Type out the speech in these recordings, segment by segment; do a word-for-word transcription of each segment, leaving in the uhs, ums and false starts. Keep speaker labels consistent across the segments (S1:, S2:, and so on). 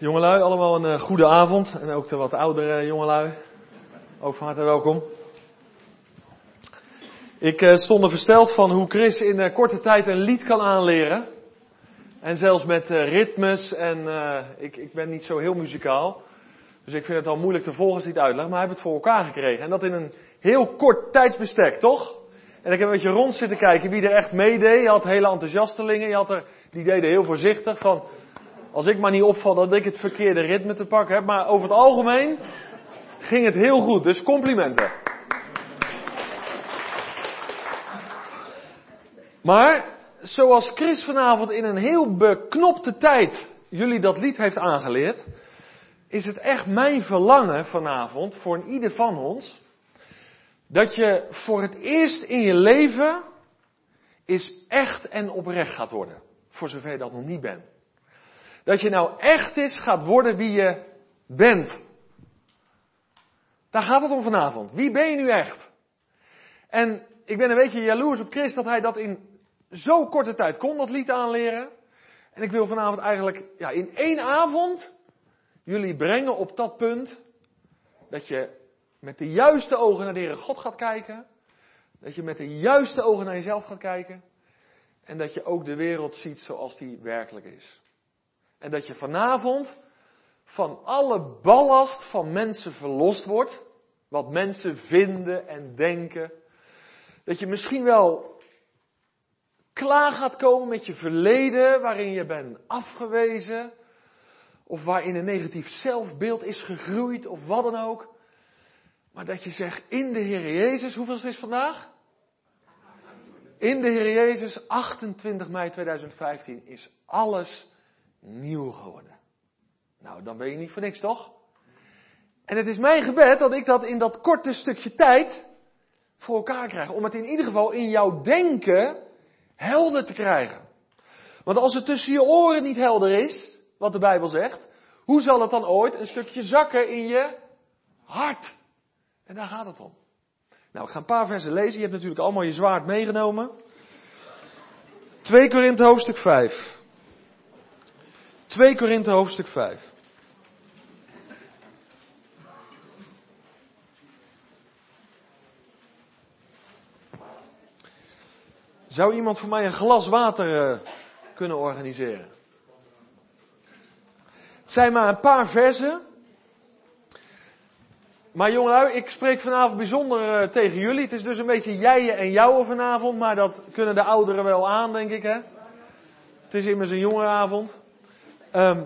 S1: Jongelui, allemaal een uh, goede avond. En ook de wat oudere jongelui. Ook van harte welkom. Ik uh, stond er versteld van hoe Chris in uh, korte tijd een lied kan aanleren. En zelfs met uh, ritmes. En uh, ik, ik ben niet zo heel muzikaal. Dus ik vind het al moeilijk te volgen als hij het uitlegt. Maar hij heeft het voor elkaar gekregen. En dat in een heel kort tijdsbestek, toch? En ik heb een beetje rond zitten kijken wie er echt meedeed. Je had hele enthousiastelingen. Je had er, die deden heel voorzichtig van... Als ik maar niet opval dat ik het verkeerde ritme te pakken heb. Maar over het algemeen ging het heel goed. Dus complimenten. Maar zoals Chris vanavond in een heel beknopte tijd jullie dat lied heeft aangeleerd. Is het echt mijn verlangen vanavond voor een ieder van ons. Dat je voor het eerst in je leven is echt en oprecht gaat worden. Voor zover je dat nog niet bent. Dat je nou echt eens gaat worden wie je bent. Daar gaat het om vanavond. Wie ben je nu echt? En ik ben een beetje jaloers op Chris dat hij dat in zo korte tijd kon, dat lied aanleren. En ik wil vanavond eigenlijk ja, in één avond jullie brengen op dat punt. Dat je met de juiste ogen naar de Heere God gaat kijken. Dat je met de juiste ogen naar jezelf gaat kijken. En dat je ook de wereld ziet zoals die werkelijk is. En dat je vanavond van alle ballast van mensen verlost wordt. Wat mensen vinden en denken. Dat je misschien wel klaar gaat komen met je verleden waarin je bent afgewezen. Of waarin een negatief zelfbeeld is gegroeid of wat dan ook. Maar dat je zegt in de Heer Jezus, hoeveel is het vandaag? In de Heer Jezus, achtentwintig mei tweeduizend vijftien, is alles nieuw geworden. Nou, dan ben je niet voor niks, toch? En het is mijn gebed dat ik dat in dat korte stukje tijd voor elkaar krijg. Om het in ieder geval in jouw denken helder te krijgen. Want als het tussen je oren niet helder is, wat de Bijbel zegt, hoe zal het dan ooit een stukje zakken in je hart? En daar gaat het om. Nou, ik ga een paar versen lezen. Je hebt natuurlijk allemaal je zwaard meegenomen. twee Korinthe hoofdstuk vijf. twee Korinthe hoofdstuk vijf. Zou iemand voor mij een glas water uh, kunnen organiseren? Het zijn maar een paar versen. Maar jongelui, ik spreek vanavond bijzonder uh, tegen jullie. Het is dus een beetje jij en jouwe vanavond. Maar dat kunnen de ouderen wel aan, denk ik, hè? Het is immers een jongerenavond. Um,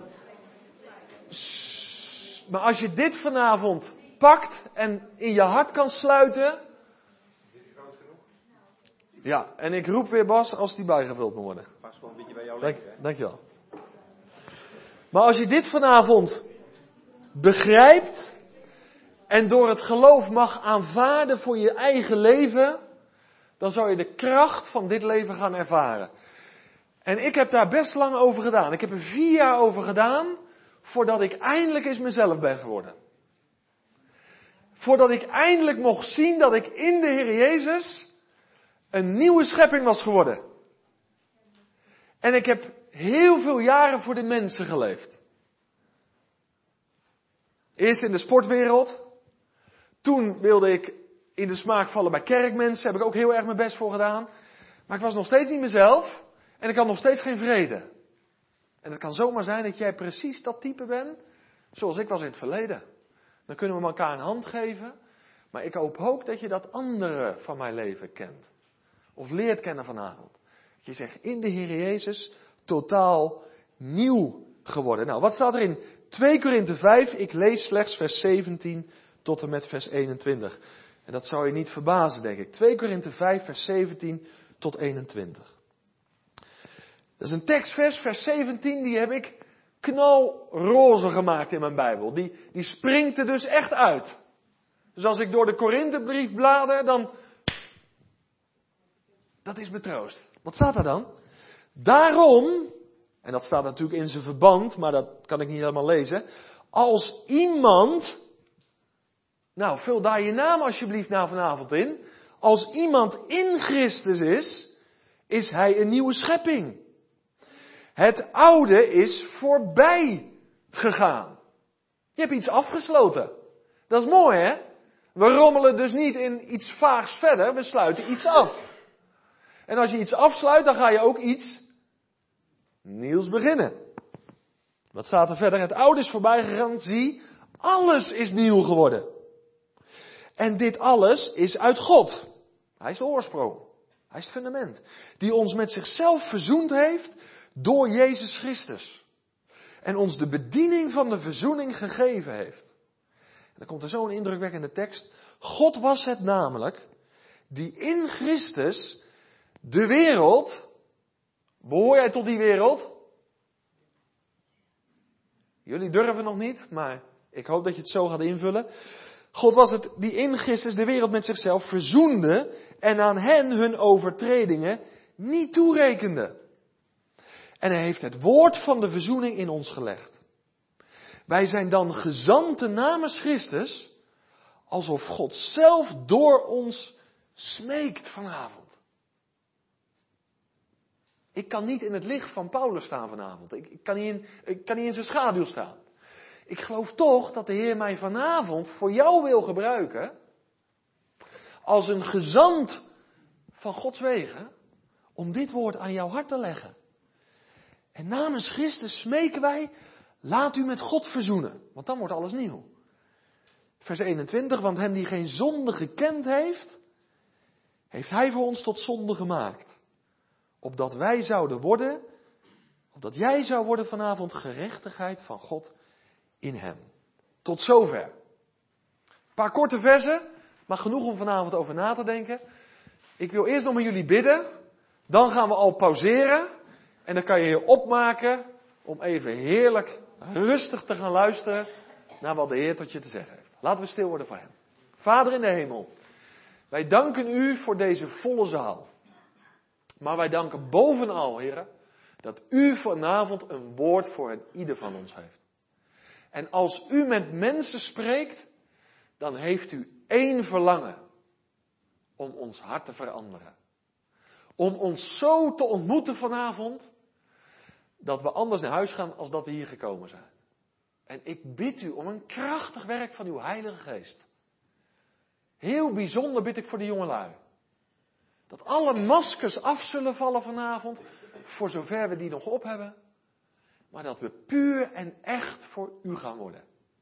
S1: maar als je dit vanavond pakt en in je hart kan sluiten. Ja, en ik roep weer Bas als die bijgevuld moet worden.
S2: Pas wel een beetje bij jou
S1: Dank,
S2: leven, hè?
S1: dankjewel. Maar als je dit vanavond begrijpt en door het geloof mag aanvaarden voor je eigen leven, dan zou je de kracht van dit leven gaan ervaren. En ik heb daar best lang over gedaan. Ik heb er vier jaar over gedaan voordat ik eindelijk eens mezelf ben geworden. Voordat ik eindelijk mocht zien dat ik in de Heer Jezus een nieuwe schepping was geworden. En ik heb heel veel jaren voor de mensen geleefd. Eerst in de sportwereld. Toen wilde ik in de smaak vallen bij kerkmensen. Heb ik ook heel erg mijn best voor gedaan. Maar ik was nog steeds niet mezelf. En ik had nog steeds geen vrede. En het kan zomaar zijn dat jij precies dat type bent. Zoals ik was in het verleden. Dan kunnen we elkaar een hand geven. Maar ik hoop ook dat je dat andere van mijn leven kent. Of leert kennen vanavond. Dat je zegt in de Heer Jezus totaal nieuw geworden. Nou, wat staat er in twee Korinthe vijf? Ik lees slechts vers zeventien tot en met vers eenentwintig. En dat zou je niet verbazen, denk ik. twee Korinthe vijf vers zeventien tot eenentwintig. Dat is een tekstvers, vers zeventien, die heb ik knalroze gemaakt in mijn Bijbel. Die, die springt er dus echt uit. Dus als ik door de Korinthebrief blader, dan... Dat is betroost. Wat staat daar dan? Daarom, en dat staat natuurlijk in zijn verband, maar dat kan ik niet helemaal lezen. Als iemand, nou vul daar je naam alsjeblieft na vanavond in. Als iemand in Christus is, is hij een nieuwe schepping. Het oude is voorbij gegaan. Je hebt iets afgesloten. Dat is mooi, hè? We rommelen dus niet in iets vaags verder, we sluiten iets af. En als je iets afsluit, dan ga je ook iets nieuws beginnen. Wat staat er verder? Het oude is voorbij gegaan, zie, alles is nieuw geworden. En dit alles is uit God. Hij is de oorsprong. Hij is het fundament. Die ons met zichzelf verzoend heeft door Jezus Christus. En ons de bediening van de verzoening gegeven heeft. En dan komt er zo'n indrukwekkende tekst. God was het namelijk die in Christus de wereld. Behoor jij tot die wereld? Jullie durven nog niet, maar ik hoop dat je het zo gaat invullen. God was het die in Christus de wereld met zichzelf verzoende en aan hen hun overtredingen niet toerekende. En hij heeft het woord van de verzoening in ons gelegd. Wij zijn dan gezanten namens Christus, alsof God zelf door ons smeekt vanavond. Ik kan niet in het licht van Paulus staan vanavond. Ik, ik, kan, niet in, ik kan niet in zijn schaduw staan. Ik geloof toch dat de Heer mij vanavond voor jou wil gebruiken. Als een gezant van Gods wegen. Om dit woord aan jouw hart te leggen. En namens Christus smeken wij. Laat u met God verzoenen. Want dan wordt alles nieuw. Vers eenentwintig. Want hem die geen zonde gekend heeft. Heeft hij voor ons tot zonde gemaakt. Opdat wij zouden worden. Opdat jij zou worden vanavond gerechtigheid van God in hem. Tot zover. Een paar korte versen, maar genoeg om vanavond over na te denken. Ik wil eerst nog met jullie bidden. Dan gaan we al pauzeren. En dan kan je je opmaken om even heerlijk rustig te gaan luisteren naar wat de Heer tot je te zeggen heeft. Laten we stil worden voor hem. Vader in de hemel, wij danken u voor deze volle zaal. Maar wij danken bovenal, Heer, dat u vanavond een woord voor een ieder van ons heeft. En als u met mensen spreekt, dan heeft u één verlangen. Om ons hart te veranderen. Om ons zo te ontmoeten vanavond, dat we anders naar huis gaan als dat we hier gekomen zijn. En ik bid u om een krachtig werk van uw Heilige Geest. Heel bijzonder bid ik voor de jongelui. Dat alle maskers af zullen vallen vanavond, voor zover we die nog op hebben. Maar dat we puur en echt voor u gaan worden.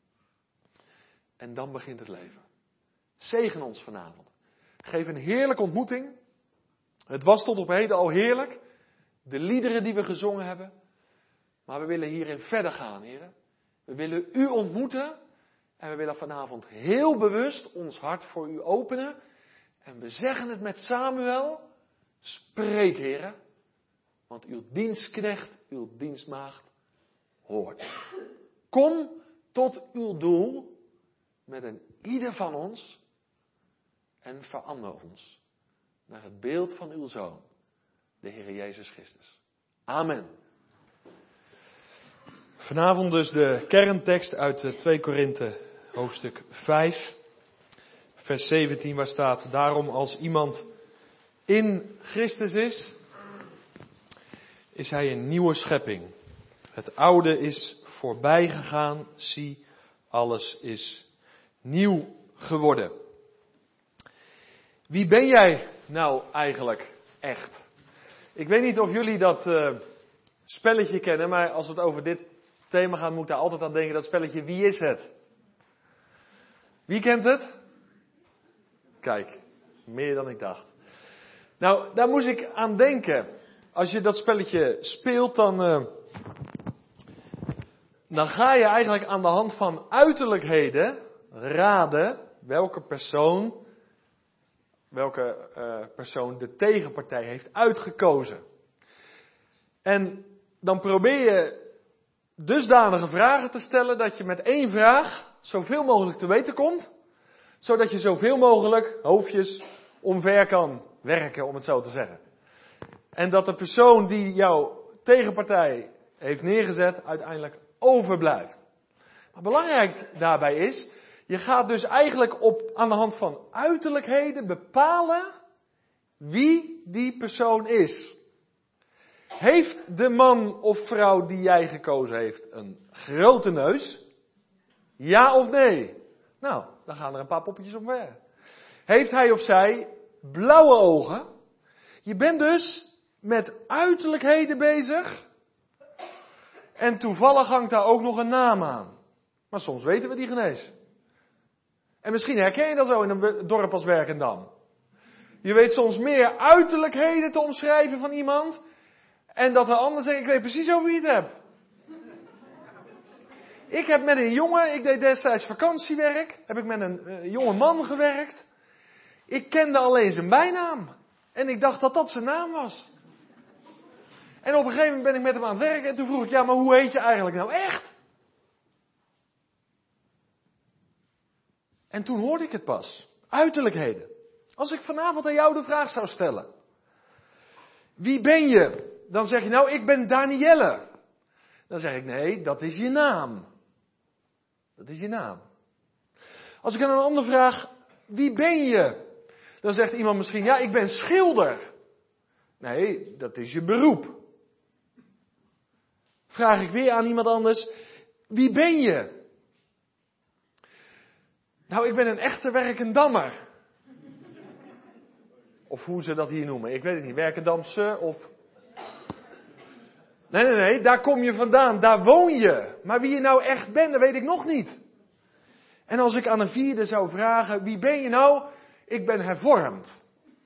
S1: En dan begint het leven. Zegen ons vanavond. Geef een heerlijke ontmoeting. Het was tot op heden al heerlijk. De liederen die we gezongen hebben. Maar we willen hierin verder gaan, heren. We willen u ontmoeten. En we willen vanavond heel bewust ons hart voor u openen. En we zeggen het met Samuel. Spreek, heren. Want uw dienstknecht, uw dienstmaagd hoort. Kom tot uw doel met een ieder van ons en verander ons naar het beeld van uw Zoon, de Heer Jezus Christus. Amen. Vanavond dus de kerntekst uit twee Korinthe hoofdstuk vijf, vers zeventien, waar staat: daarom als iemand in Christus is, is hij een nieuwe schepping. Het oude is voorbij gegaan, zie, alles is nieuw geworden. Wie ben jij nou eigenlijk echt? Ik weet niet of jullie dat uh, spelletje kennen, maar als het over dit thema gaat, moet ik daar altijd aan denken, dat spelletje Wie is het? Wie kent het? Kijk, meer dan ik dacht. Nou, daar moest ik aan denken. Als je dat spelletje speelt, dan, uh, dan ga je eigenlijk aan de hand van uiterlijkheden raden welke persoon, welke uh, persoon de tegenpartij heeft uitgekozen. En dan probeer je dusdanige vragen te stellen dat je met één vraag zoveel mogelijk te weten komt, zodat je zoveel mogelijk hoofdjes omver kan werken, om het zo te zeggen. En dat de persoon die jouw tegenpartij heeft neergezet uiteindelijk overblijft. Maar belangrijk daarbij is, je gaat dus eigenlijk op, aan de hand van uiterlijkheden bepalen wie die persoon is. Heeft de man of vrouw die jij gekozen heeft een grote neus? Ja of nee? Nou, dan gaan er een paar poppetjes op weg. Heeft hij of zij blauwe ogen? Je bent dus met uiterlijkheden bezig. En toevallig hangt daar ook nog een naam aan. Maar soms weten we die genees. En misschien herken je dat wel in een dorp als Werkendam. Je weet soms meer uiterlijkheden te omschrijven van iemand. En dat de ander zegt, ik weet precies over wie je het hebt. Ik heb met een jongen, ik deed destijds vakantiewerk. Heb ik met een uh, jonge man gewerkt. Ik kende alleen zijn bijnaam. En ik dacht dat dat zijn naam was. En op een gegeven moment ben ik met hem aan het werken. En toen vroeg ik, ja, maar hoe heet je eigenlijk nou echt? En toen hoorde ik het pas. Uiterlijkheden. Als ik vanavond aan jou de vraag zou stellen. Wie ben je? Dan zeg je, nou, ik ben Danielle. Dan zeg ik, nee, dat is je naam. Dat is je naam. Als ik aan een ander vraag, wie ben je? Dan zegt iemand misschien, ja, ik ben schilder. Nee, dat is je beroep. Vraag ik weer aan iemand anders, wie ben je? Nou, ik ben een echte Werkendammer. Of hoe ze dat hier noemen, ik weet het niet, Werkendamse of... Nee, nee, nee, daar kom je vandaan, daar woon je. Maar wie je nou echt bent, dat weet ik nog niet. En als ik aan een vierde zou vragen, wie ben je nou? Ik ben hervormd.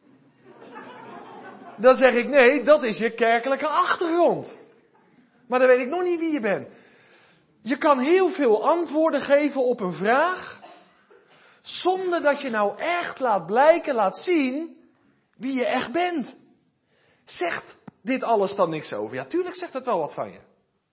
S1: Dan zeg ik, nee, dat is je kerkelijke achtergrond. Maar dan weet ik nog niet wie je bent. Je kan heel veel antwoorden geven op een vraag, zonder dat je nou echt laat blijken, laat zien, wie je echt bent. Zegt dit alles dan niks over? Ja, tuurlijk zegt het wel wat van je.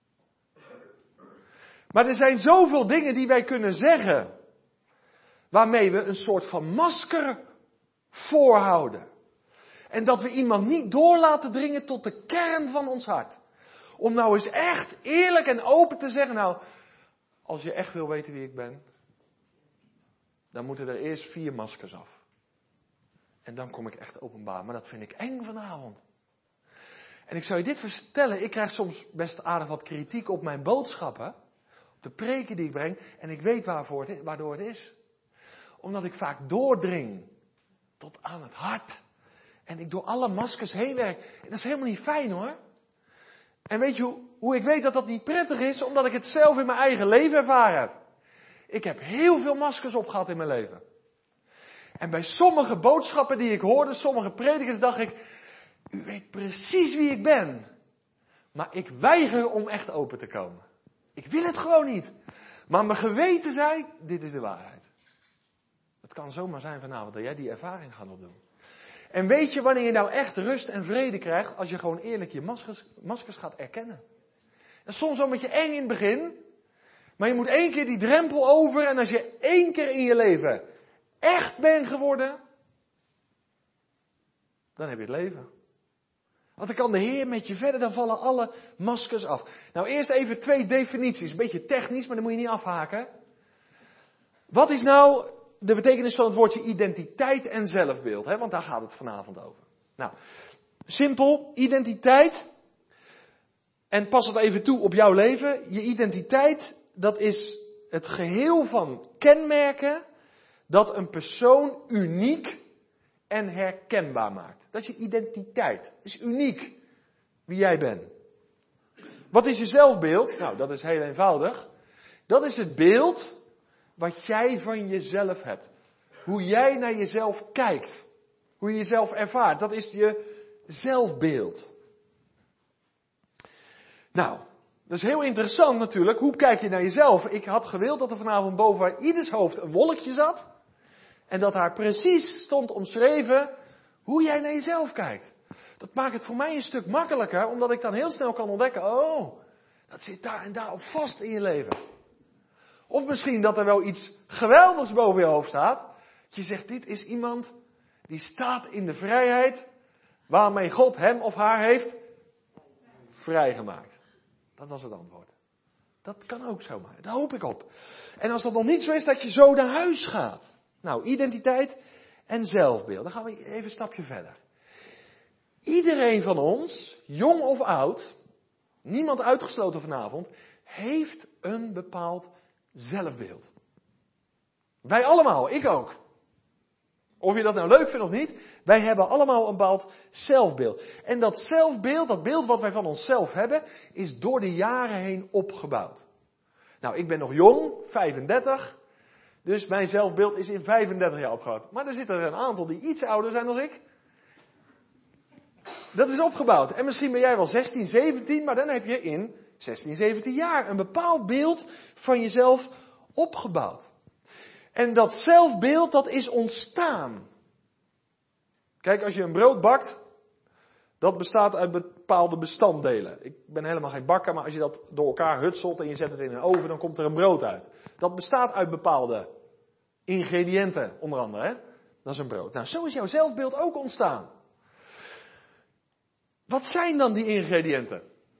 S1: Maar er zijn zoveel dingen die wij kunnen zeggen, waarmee we een soort van masker voorhouden. En dat we iemand niet door laten dringen tot de kern van ons hart. Om nou eens echt eerlijk en open te zeggen, nou, als je echt wil weten wie ik ben, dan moeten er eerst vier maskers af. En dan kom ik echt openbaar. Maar dat vind ik eng vanavond. En ik zou je dit vertellen, ik krijg soms best aardig wat kritiek op mijn boodschappen. Op de preken die ik breng. En ik weet waarvoor het, waardoor het is. Omdat ik vaak doordring tot aan het hart. En ik door alle maskers heen werk. En dat is helemaal niet fijn hoor. En weet je hoe, hoe ik weet dat dat niet prettig is? Omdat ik het zelf in mijn eigen leven ervaren heb. Ik heb heel veel maskers opgehad in mijn leven. En bij sommige boodschappen die ik hoorde, sommige predikers, dacht ik, u weet precies wie ik ben. Maar ik weiger om echt open te komen. Ik wil het gewoon niet. Maar mijn geweten zei, dit is de waarheid. Het kan zomaar zijn vanavond dat jij die ervaring gaat opdoen. En weet je wanneer je nou echt rust en vrede krijgt? Als je gewoon eerlijk je maskers, maskers gaat erkennen. Dat is soms wel een beetje eng in het begin. Maar je moet één keer die drempel over. En als je één keer in je leven echt bent geworden, dan heb je het leven. Want dan kan de Heer met je verder, dan vallen alle maskers af. Nou, eerst even twee definities. Een beetje technisch, maar dan moet je niet afhaken. Wat is nou de betekenis van het woordje identiteit en zelfbeeld? Hè? Want daar gaat het vanavond over. Nou, simpel, identiteit. En pas het even toe op jouw leven. Je identiteit, dat is het geheel van kenmerken dat een persoon uniek en herkenbaar maakt. Dat is je identiteit. Dat is uniek wie jij bent. Wat is je zelfbeeld? Nou, dat is heel eenvoudig. Dat is het beeld wat jij van jezelf hebt. Hoe jij naar jezelf kijkt. Hoe je jezelf ervaart. Dat is je zelfbeeld. Nou, dat is heel interessant natuurlijk. Hoe kijk je naar jezelf? Ik had gewild dat er vanavond boven ieders hoofd een wolkje zat. En dat daar precies stond omschreven hoe jij naar jezelf kijkt. Dat maakt het voor mij een stuk makkelijker, omdat ik dan heel snel kan ontdekken, oh, dat zit daar en daar op vast in je leven. Of misschien dat er wel iets geweldigs boven je hoofd staat. Dat je zegt, dit is iemand die staat in de vrijheid waarmee God hem of haar heeft vrijgemaakt. Dat was het antwoord. Dat kan ook zomaar. Daar hoop ik op. En als dat nog niet zo is, dat je zo naar huis gaat. Nou, identiteit en zelfbeeld. Dan gaan we even een stapje verder. Iedereen van ons, jong of oud, niemand uitgesloten vanavond, heeft een bepaald zelfbeeld. Wij allemaal, ik ook. Of je dat nou leuk vindt of niet, wij hebben allemaal een bepaald zelfbeeld. En dat zelfbeeld, dat beeld wat wij van onszelf hebben, is door de jaren heen opgebouwd. Nou, ik ben nog jong, vijfendertig, dus mijn zelfbeeld is in vijfendertig jaar opgebouwd. Maar er zitten er een aantal die iets ouder zijn dan ik. Dat is opgebouwd. En misschien ben jij wel zestien, zeventien, maar dan heb je in zestien, zeventien jaar een bepaald beeld van jezelf opgebouwd. En dat zelfbeeld, dat is ontstaan. Kijk, als je een brood bakt, dat bestaat uit bepaalde bestanddelen. Ik ben helemaal geen bakker, maar als je dat door elkaar hutselt en je zet het in een oven, dan komt er een brood uit. Dat bestaat uit bepaalde ingrediënten, onder andere. Hè? Dat is een brood. Nou, zo is jouw zelfbeeld ook ontstaan. Wat zijn dan die ingrediënten?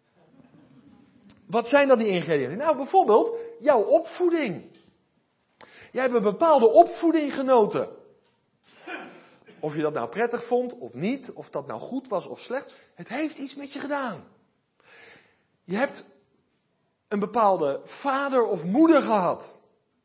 S1: Wat zijn dan die ingrediënten? Nou, bijvoorbeeld jouw opvoeding. Jij hebt een bepaalde opvoeding genoten. Of je dat nou prettig vond of niet, of dat nou goed was of slecht. Het heeft iets met je gedaan. Je hebt een bepaalde vader of moeder gehad.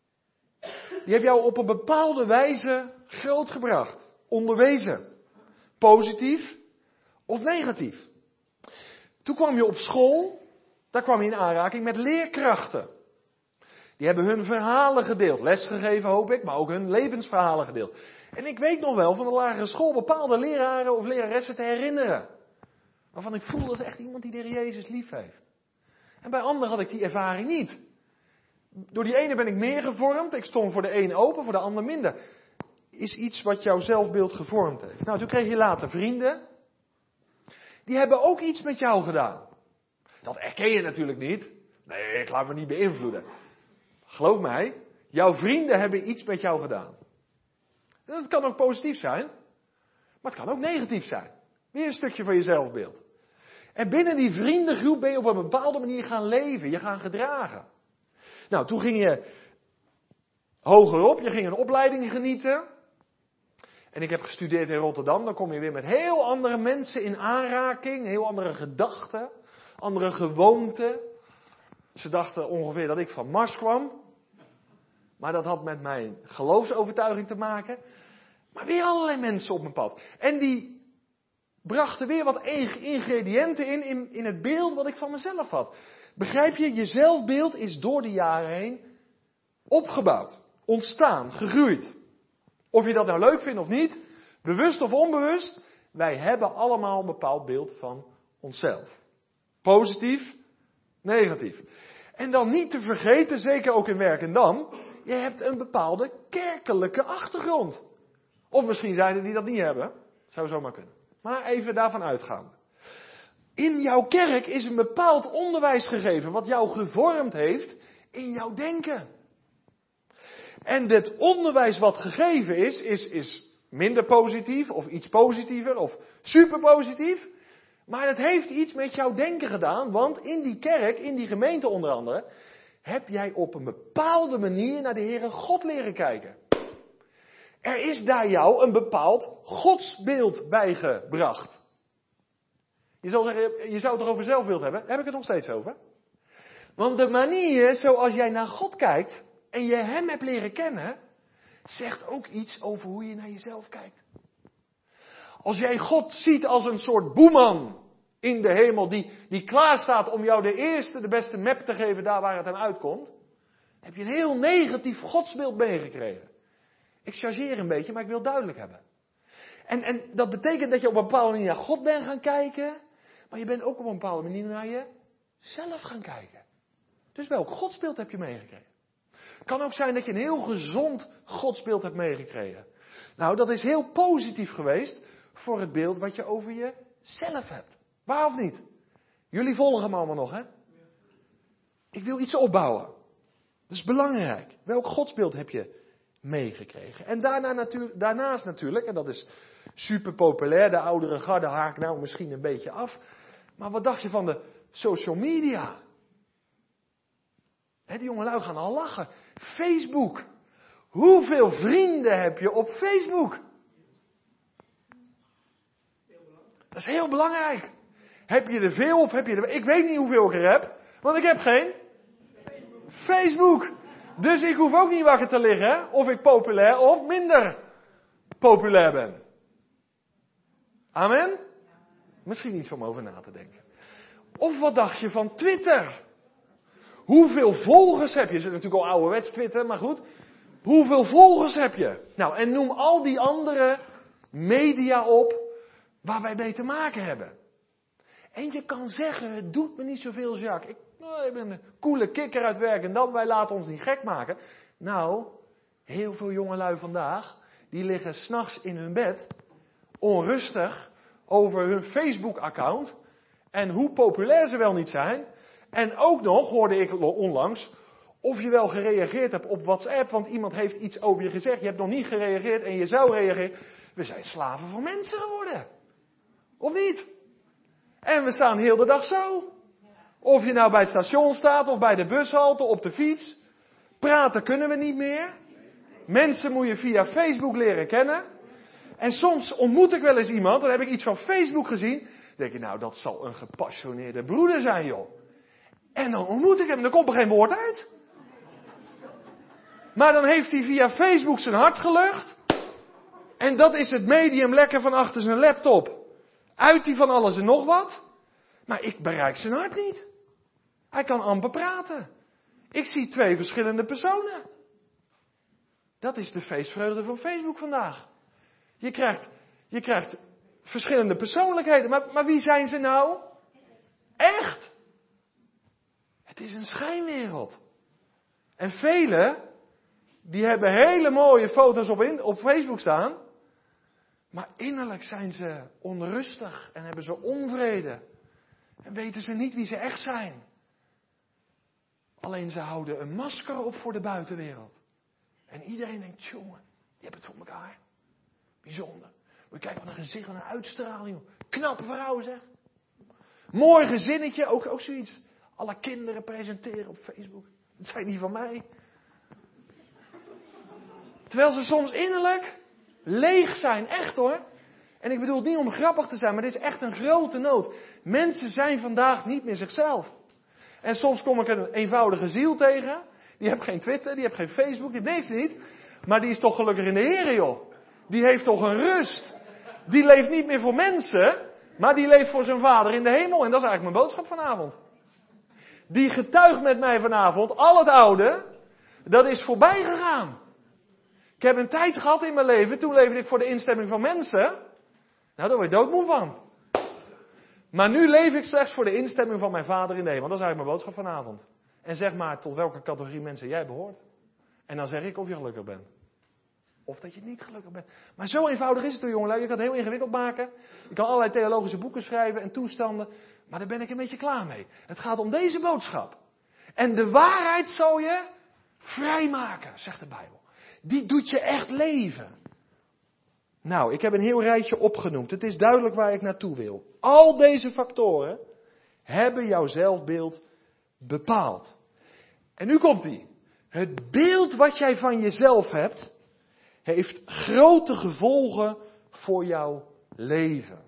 S1: Die heeft jou op een bepaalde wijze grootgebracht. Onderwezen. Positief of negatief. Toen kwam je op school. Daar kwam je in aanraking met leerkrachten. Die hebben hun verhalen gedeeld. Lesgegeven hoop ik, maar ook hun levensverhalen gedeeld. En ik weet nog wel van de lagere school bepaalde leraren of leraressen te herinneren. Waarvan ik voel dat is echt iemand die de Heer Jezus lief heeft. En bij anderen had ik die ervaring niet. Door die ene ben ik meer gevormd. Ik stond voor de een open, voor de ander minder. Is iets wat jouw zelfbeeld gevormd heeft. Nou, toen kreeg je later vrienden. Die hebben ook iets met jou gedaan. Dat erken je natuurlijk niet. Nee, ik laat me niet beïnvloeden. Geloof mij, jouw vrienden hebben iets met jou gedaan. Dat kan ook positief zijn, maar het kan ook negatief zijn. Weer een stukje van je zelfbeeld. En binnen die vriendengroep ben je op een bepaalde manier gaan leven, je gaan gedragen. Nou, toen ging je hoger op, je ging een opleiding genieten. En ik heb gestudeerd in Rotterdam, dan kom je weer met heel andere mensen in aanraking, heel andere gedachten, andere gewoonten. Ze dachten ongeveer dat ik van Mars kwam. Maar dat had met mijn geloofsovertuiging te maken. Maar weer allerlei mensen op mijn pad. En die brachten weer wat ingrediënten in, in, in het beeld wat ik van mezelf had. Begrijp je? Je zelfbeeld is door de jaren heen opgebouwd. Ontstaan, gegroeid. Of je dat nou leuk vindt of niet, bewust of onbewust. Wij hebben allemaal een bepaald beeld van onszelf. Positief, negatief. En dan niet te vergeten, zeker ook in Werkendam, je hebt een bepaalde kerkelijke achtergrond. Of misschien zijn er die dat niet hebben. Zou zomaar kunnen. Maar even daarvan uitgaan. In jouw kerk is een bepaald onderwijs gegeven wat jou gevormd heeft in jouw denken. En dit onderwijs wat gegeven is, is, is minder positief of iets positiever of super positief. Maar het heeft iets met jouw denken gedaan, want in die kerk, in die gemeente onder andere, heb jij op een bepaalde manier naar de Heere God leren kijken. Er is daar jou een bepaald godsbeeld bijgebracht. Je zou zeggen, je zou het toch over zelfbeeld hebben? Daar heb ik het nog steeds over. Want de manier zoals jij naar God kijkt en je hem hebt leren kennen, zegt ook iets over hoe je naar jezelf kijkt. Als jij God ziet als een soort boeman in de hemel die, die klaar staat om jou de eerste, de beste map te geven daar waar het hem uitkomt, heb je een heel negatief godsbeeld meegekregen. Ik chargeer een beetje, maar ik wil het duidelijk hebben. En, en dat betekent dat je op een bepaalde manier naar God bent gaan kijken, maar je bent ook op een bepaalde manier naar jezelf gaan kijken. Dus welk godsbeeld heb je meegekregen? Het kan ook zijn dat je een heel gezond godsbeeld hebt meegekregen. Nou, dat is heel positief geweest voor het beeld wat je over jezelf hebt. Waar of niet? Jullie volgen me allemaal nog, hè? Ik wil iets opbouwen. Dat is belangrijk. Welk godsbeeld heb je meegekregen? En daarna natu- daarnaast natuurlijk, en dat is super populair, de oudere garde haakt nou misschien een beetje af. Maar wat dacht je van de social media? He, die jongelui gaan al lachen. Facebook. Hoeveel vrienden heb je op Facebook? Dat is heel belangrijk. Heb je er veel of heb je er... Ik weet niet hoeveel ik er heb, want ik heb geen Facebook. Dus ik hoef ook niet wakker te liggen of ik populair of minder populair ben. Amen? Misschien iets om over na te denken. Of wat dacht je van Twitter? Hoeveel volgers heb je? Je zit natuurlijk al ouderwets Twitter, maar goed. Hoeveel volgers heb je? Nou, en noem al die andere media op waar wij mee te maken hebben. En je kan zeggen, het doet me niet zoveel, Jacques. Ik, nou, ik ben een coole kikker uit werk en dan, wij laten ons niet gek maken. Nou, heel veel jongelui vandaag, die liggen 's nachts in hun bed, onrustig, over hun Facebook-account. En hoe populair ze wel niet zijn. En ook nog, hoorde ik onlangs, of je wel gereageerd hebt op WhatsApp, want iemand heeft iets over je gezegd. Je hebt nog niet gereageerd en je zou reageren. We zijn slaven van mensen geworden. Of niet? En we staan heel de dag zo. Of je nou bij het station staat of bij de bushalte, op de fiets. Praten kunnen we niet meer. Mensen moet je via Facebook leren kennen. En soms ontmoet ik wel eens iemand, dan heb ik iets van Facebook gezien. Dan denk je, nou dat zal een gepassioneerde broeder zijn, joh. En dan ontmoet ik hem en er komt er geen woord uit. Maar dan heeft hij via Facebook zijn hart gelucht. En dat is het medium lekker van achter zijn laptop. Uit hij van alles en nog wat. Maar ik bereik zijn hart niet. Hij kan amper praten. Ik zie twee verschillende personen. Dat is de feestvreugde van Facebook vandaag. Je krijgt, je krijgt verschillende persoonlijkheden. Maar, maar wie zijn ze nou? Echt? Het is een schijnwereld. En velen, die hebben hele mooie foto's op, in, op Facebook staan. Maar innerlijk zijn ze onrustig en hebben ze onvrede. En weten ze niet wie ze echt zijn. Alleen ze houden een masker op voor de buitenwereld. En iedereen denkt, jongen, die hebben het voor elkaar. Bijzonder. Moet je kijken wat een gezicht, wat een uitstraling. Knappe vrouw zeg. Mooi gezinnetje, ook, ook zoiets. Alle kinderen presenteren op Facebook. Dat zijn niet van mij. Terwijl ze soms innerlijk leeg zijn, echt hoor. En ik bedoel het niet om grappig te zijn, maar dit is echt een grote nood. Mensen zijn vandaag niet meer zichzelf. En soms kom ik een eenvoudige ziel tegen. Die heeft geen Twitter, die heeft geen Facebook, die heeft niks niet. Maar die is toch gelukkig in de Heer, joh. Die heeft toch een rust. Die leeft niet meer voor mensen, maar die leeft voor zijn Vader in de hemel. En dat is eigenlijk mijn boodschap vanavond. Die getuigt met mij vanavond, al het oude, dat is voorbij gegaan. Ik heb een tijd gehad in mijn leven, toen leefde ik voor de instemming van mensen. Nou, daar word je doodmoe van. Maar nu leef ik slechts voor de instemming van mijn Vader in de hemel. Dat is eigenlijk mijn boodschap vanavond. En zeg maar tot welke categorie mensen jij behoort. En dan zeg ik of je gelukkig bent. Of dat je niet gelukkig bent. Maar zo eenvoudig is het toch, jongelui. Je kan het heel ingewikkeld maken. Je kan allerlei theologische boeken schrijven en toestanden. Maar daar ben ik een beetje klaar mee. Het gaat om deze boodschap. En de waarheid zal je vrijmaken, zegt de Bijbel. Die doet je echt leven. Nou, ik heb een heel rijtje opgenoemd. Het is duidelijk waar ik naartoe wil. Al deze factoren hebben jouw zelfbeeld bepaald. En nu komt ie. Het beeld wat jij van jezelf hebt, heeft grote gevolgen voor jouw leven.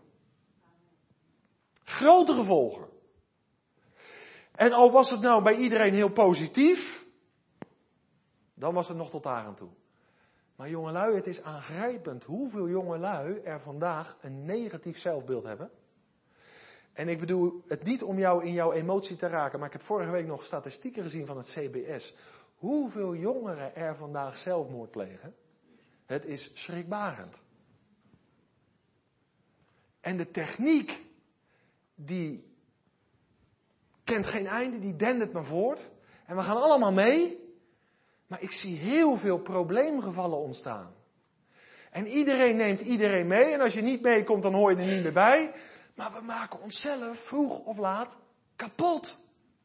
S1: Grote gevolgen. En al was het nou bij iedereen heel positief, dan was het nog tot daar aan toe. Maar jongelui, het is aangrijpend hoeveel jongelui er vandaag een negatief zelfbeeld hebben. En ik bedoel het niet om jou in jouw emotie te raken, maar ik heb vorige week nog statistieken gezien van het C B S. Hoeveel jongeren er vandaag zelfmoord plegen? Het is schrikbarend. En de techniek, die kent geen einde, die dendert maar voort. En we gaan allemaal mee. Maar ik zie heel veel probleemgevallen ontstaan. En iedereen neemt iedereen mee. En als je niet meekomt, dan hoor je er niet meer bij. Maar we maken onszelf vroeg of laat kapot.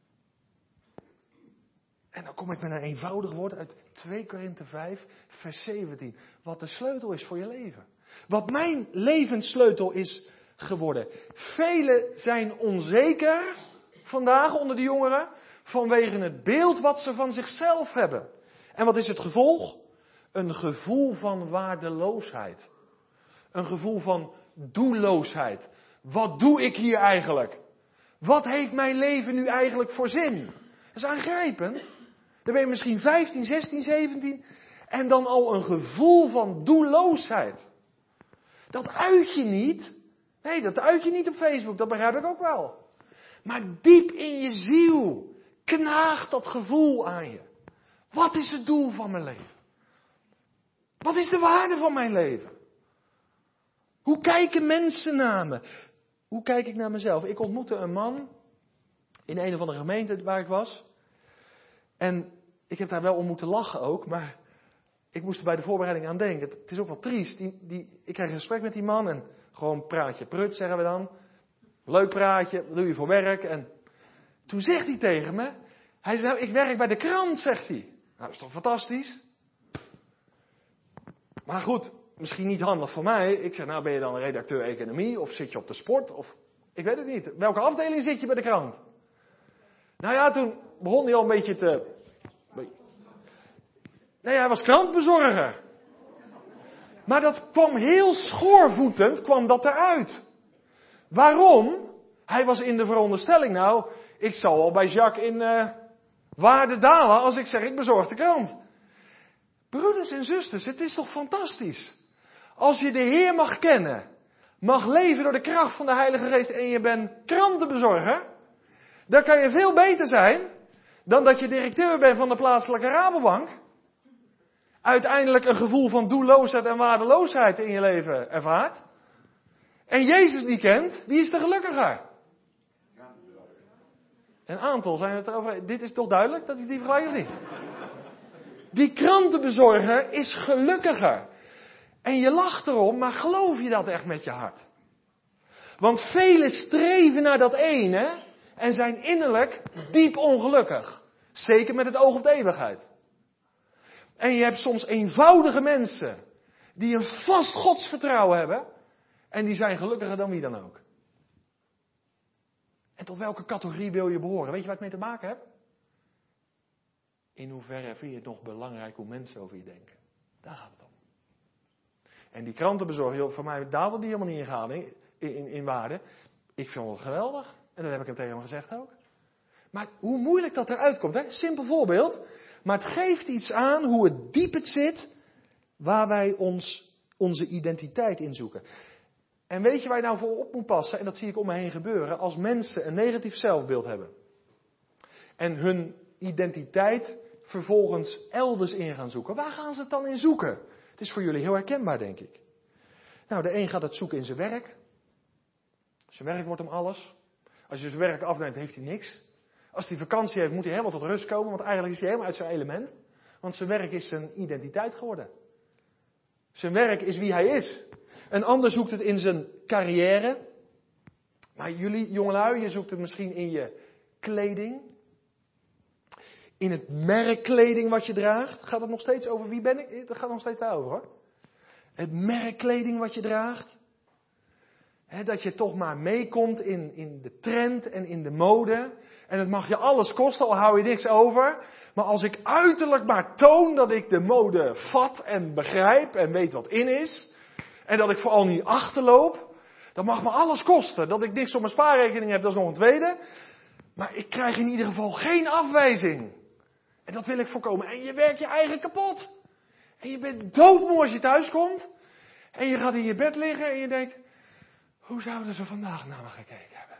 S1: En dan kom ik met een eenvoudig woord uit twee Korinthe vijf, vers zeventien. Wat de sleutel is voor je leven. Wat mijn levenssleutel is geworden. Velen zijn onzeker vandaag onder de jongeren vanwege het beeld wat ze van zichzelf hebben. En wat is het gevolg? Een gevoel van waardeloosheid. Een gevoel van doelloosheid. Wat doe ik hier eigenlijk? Wat heeft mijn leven nu eigenlijk voor zin? Dat is aangrijpend. Dan ben je misschien vijftien, zestien, zeventien en dan al een gevoel van doelloosheid. Dat uit je niet. Nee, dat uit je niet op Facebook, dat begrijp ik ook wel. Maar diep in je ziel knaagt dat gevoel aan je. Wat is het doel van mijn leven? Wat is de waarde van mijn leven? Hoe kijken mensen naar me? Hoe kijk ik naar mezelf? Ik ontmoette een man in een of andere gemeente waar ik was. En ik heb daar wel om moeten lachen ook, maar ik moest er bij de voorbereiding aan denken. Het is ook wel triest. Die, die, ik kreeg een gesprek met die man en gewoon praatje prut, zeggen we dan. Leuk praatje, wat doe je voor werk? En toen zegt hij tegen me, hij zei, nou, ik werk bij de krant, zegt hij. Nou, dat is toch fantastisch? Maar goed, misschien niet handig voor mij. Ik zeg, nou ben je dan een redacteur economie of zit je op de sport? Of ik weet het niet. Welke afdeling zit je bij de krant? Nou ja, toen begon hij al een beetje te... Nee, hij was krantbezorger. Maar dat kwam heel schoorvoetend, kwam dat eruit. Waarom? Hij was in de veronderstelling, nou, ik zal al bij Jacques in uh, waarde dalen als ik zeg, ik bezorg de krant. Broeders en zusters, het is toch fantastisch. Als je de Heer mag kennen, mag leven door de kracht van de Heilige Geest en je bent krantenbezorger, dan kan je veel beter zijn dan dat je directeur bent van de plaatselijke Rabobank. Uiteindelijk een gevoel van doelloosheid en waardeloosheid in je leven ervaart. En Jezus niet kent, wie is de gelukkiger? Een aantal zijn het erover. Dit is toch duidelijk dat ik die vergelijk of niet? Die krantenbezorger is gelukkiger. En je lacht erom, maar geloof je dat echt met je hart? Want velen streven naar dat ene en zijn innerlijk diep ongelukkig. Zeker met het oog op de eeuwigheid. En je hebt soms eenvoudige mensen die een vast godsvertrouwen hebben. En die zijn gelukkiger dan wie dan ook. En tot welke categorie wil je behoren? Weet je waar ik mee te maken heb? In hoeverre vind je het nog belangrijk hoe mensen over je denken? Daar gaat het om. En die krantenbezorger, voor mij daalde die helemaal niet in, gaan, in, in, in waarde. Ik vind het geweldig. En dat heb ik hem tegen hem gezegd ook. Maar hoe moeilijk dat eruit komt. Hè? Simpel voorbeeld. Maar het geeft iets aan hoe het diep het zit. Waar wij ons, onze identiteit in zoeken. En weet je waar je nou voor op moet passen? En dat zie ik om me heen gebeuren. Als mensen een negatief zelfbeeld hebben. En hun identiteit vervolgens elders in gaan zoeken. Waar gaan ze het dan in zoeken? Het is voor jullie heel herkenbaar, denk ik. Nou, de een gaat het zoeken in zijn werk. Zijn werk wordt hem alles. Als je zijn werk afneemt, heeft hij niks. Als hij vakantie heeft, moet hij helemaal tot rust komen. Want eigenlijk is hij helemaal uit zijn element. Want zijn werk is zijn identiteit geworden. Zijn werk is wie hij is. Een ander zoekt het in zijn carrière. Maar jullie, jongelui, je zoekt het misschien in je kleding. In het merk kleding wat je draagt. Gaat het nog steeds over wie ben ik? Dat gaat nog steeds daarover hoor. Het merk kleding wat je draagt. He, dat je toch maar meekomt in, in de trend en in de mode. En het mag je alles kosten, al hou je niks over. Maar als ik uiterlijk maar toon dat ik de mode vat en begrijp en weet wat in is. En dat ik vooral niet achterloop. Dat mag me alles kosten. Dat ik niks op mijn spaarrekening heb, dat is nog een tweede. Maar ik krijg in ieder geval geen afwijzing. En dat wil ik voorkomen. En je werkt je eigen kapot. En je bent doodmoe als je thuis komt. En je gaat in je bed liggen en je denkt, hoe zouden ze vandaag naar me gekeken hebben?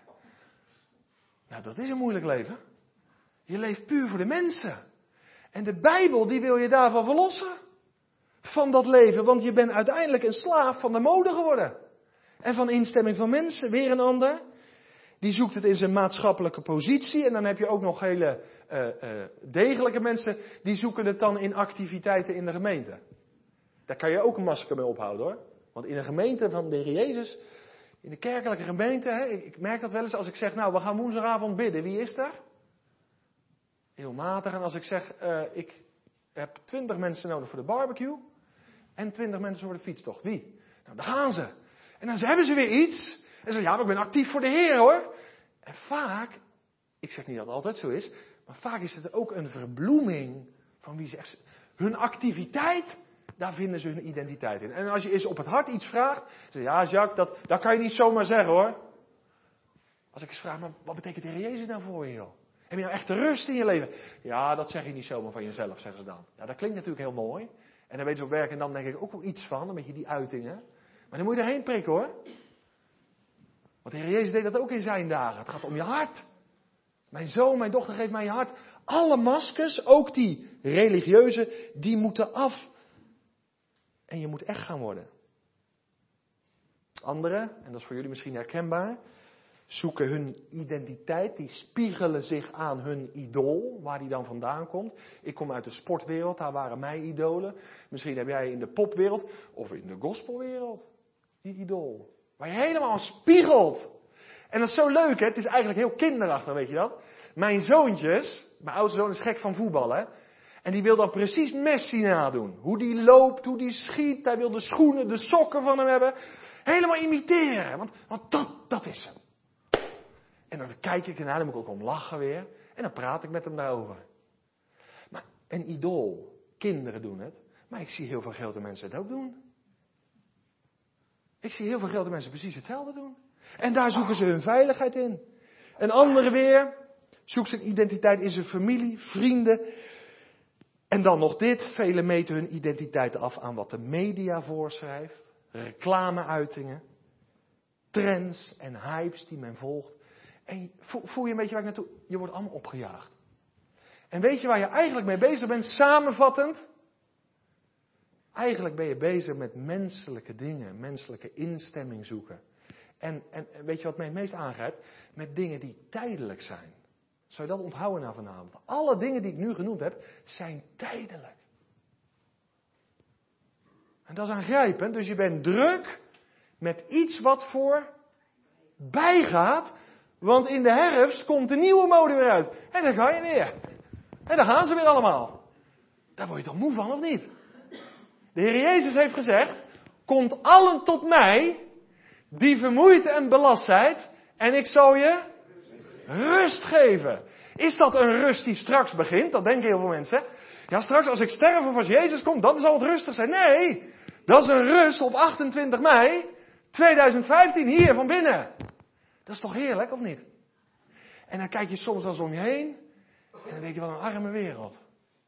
S1: Nou, dat is een moeilijk leven. Je leeft puur voor de mensen. En de Bijbel, die wil je daarvan verlossen. Van dat leven, want je bent uiteindelijk een slaaf van de mode geworden. En van instemming van mensen. Weer een ander. Die zoekt het in zijn maatschappelijke positie. En dan heb je ook nog hele uh, uh, degelijke mensen. Die zoeken het dan in activiteiten in de gemeente. Daar kan je ook een masker mee ophouden hoor. Want in een gemeente van de Heer Jezus. In de kerkelijke gemeente. Hè, ik, ik merk dat wel eens als ik zeg. Nou, we gaan woensdagavond bidden. Wie is daar? Heel matig. En als ik zeg. Uh, ik heb twintig mensen nodig voor de barbecue. En twintig mensen voor de fietstocht. Wie? Nou, daar gaan ze. En dan hebben ze weer iets. En zeggen, ja, maar ik ben actief voor de Heer hoor. En vaak, ik zeg niet dat het altijd zo is, maar vaak is het ook een verbloeming van wie ze echt... Hun activiteit, daar vinden ze hun identiteit in. En als je eens op het hart iets vraagt, zeg je, ja Jacques, dat, dat kan je niet zomaar zeggen hoor. Als ik eens vraag, maar wat betekent de Heer Jezus nou voor je, joh? Heb je nou echt rust in je leven? Ja, dat zeg je niet zomaar van jezelf, zeggen ze dan. Ja, dat klinkt natuurlijk heel mooi. En daar weten ze op werk en dan denk ik ook wel iets van, een beetje die uitingen. Maar dan moet je erheen prikken, hoor. Want de Heer Jezus deed dat ook in zijn dagen. Het gaat om je hart. Mijn zoon, mijn dochter, geef mij je hart. Alle maskers, ook die religieuze, die moeten af. En je moet echt gaan worden. Anderen, en dat is voor jullie misschien herkenbaar, zoeken hun identiteit, die spiegelen zich aan hun idool, waar die dan vandaan komt. Ik kom uit de sportwereld, daar waren mijn idolen. Misschien heb jij in de popwereld of in de gospelwereld die idool. Waar je helemaal aan spiegelt. En dat is zo leuk, hè? Het is eigenlijk heel kinderachtig, weet je dat? Mijn zoontjes, mijn oudste zoon is gek van voetballen. En die wil dan precies Messi nadoen. Hoe die loopt, hoe die schiet. Hij wil de schoenen, de sokken van hem hebben. Helemaal imiteren. Want, want dat, dat is hem. En dan kijk ik ernaar, dan moet ik ook om lachen weer. En dan praat ik met hem daarover. Maar een idool, kinderen doen het. Maar ik zie heel veel grote mensen het ook doen. Ik zie heel veel grote mensen precies hetzelfde doen. En daar zoeken ze hun veiligheid in. Een andere weer zoekt zijn identiteit in zijn familie, vrienden. En dan nog dit. Velen meten hun identiteit af aan wat de media voorschrijft. Reclameuitingen. Trends en hypes die men volgt. En voel, voel je een beetje waar ik naartoe... Je wordt allemaal opgejaagd. En weet je waar je eigenlijk mee bezig bent, samenvattend? Eigenlijk ben je bezig met menselijke dingen, menselijke instemming zoeken. En, en, en weet je wat mij het meest aangrijpt? Met dingen die tijdelijk zijn. Zou je dat onthouden na vanavond? Alle dingen die ik nu genoemd heb, zijn tijdelijk. En dat is aangrijpend. Dus je bent druk met iets wat voor bijgaat. Want in de herfst komt de nieuwe mode weer uit. En dan ga je weer. En dan gaan ze weer allemaal. Daar word je toch moe van, of niet? De Heer Jezus heeft gezegd, komt allen tot mij, die vermoeid en belast zijt, en ik zal je rust geven. Is dat een rust die straks begint? Dat denken heel veel mensen. Ja, straks als ik sterf of als Jezus komt, dan zal het rustig zijn. Nee, dat is een rust op achtentwintig mei tweeduizend vijftien hier van binnen. Dat is toch heerlijk, of niet? En dan kijk je soms wel eens om je heen, en dan denk je, wat een arme wereld.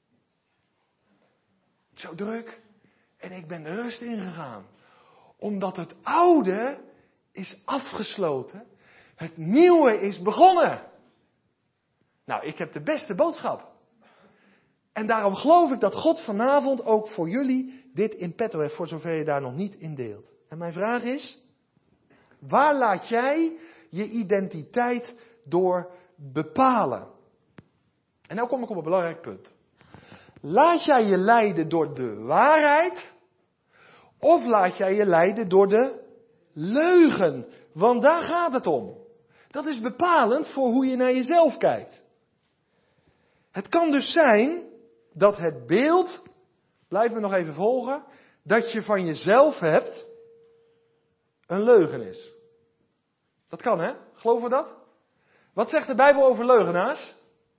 S1: Zo druk. En ik ben de rust ingegaan. Omdat het oude is afgesloten. Het nieuwe is begonnen. Nou, ik heb de beste boodschap. En daarom geloof ik dat God vanavond ook voor jullie dit in petto heeft, voor zover je daar nog niet in deelt. En mijn vraag is, waar laat jij je identiteit door bepalen? En nou kom ik op een belangrijk punt. Laat jij je leiden door de waarheid, of laat jij je leiden door de leugen? Want daar gaat het om. Dat is bepalend voor hoe je naar jezelf kijkt. Het kan dus zijn dat het beeld, blijf me nog even volgen, dat je van jezelf hebt, een leugen is. Dat kan, hè? Geloven we dat? Wat zegt de Bijbel over leugenaars?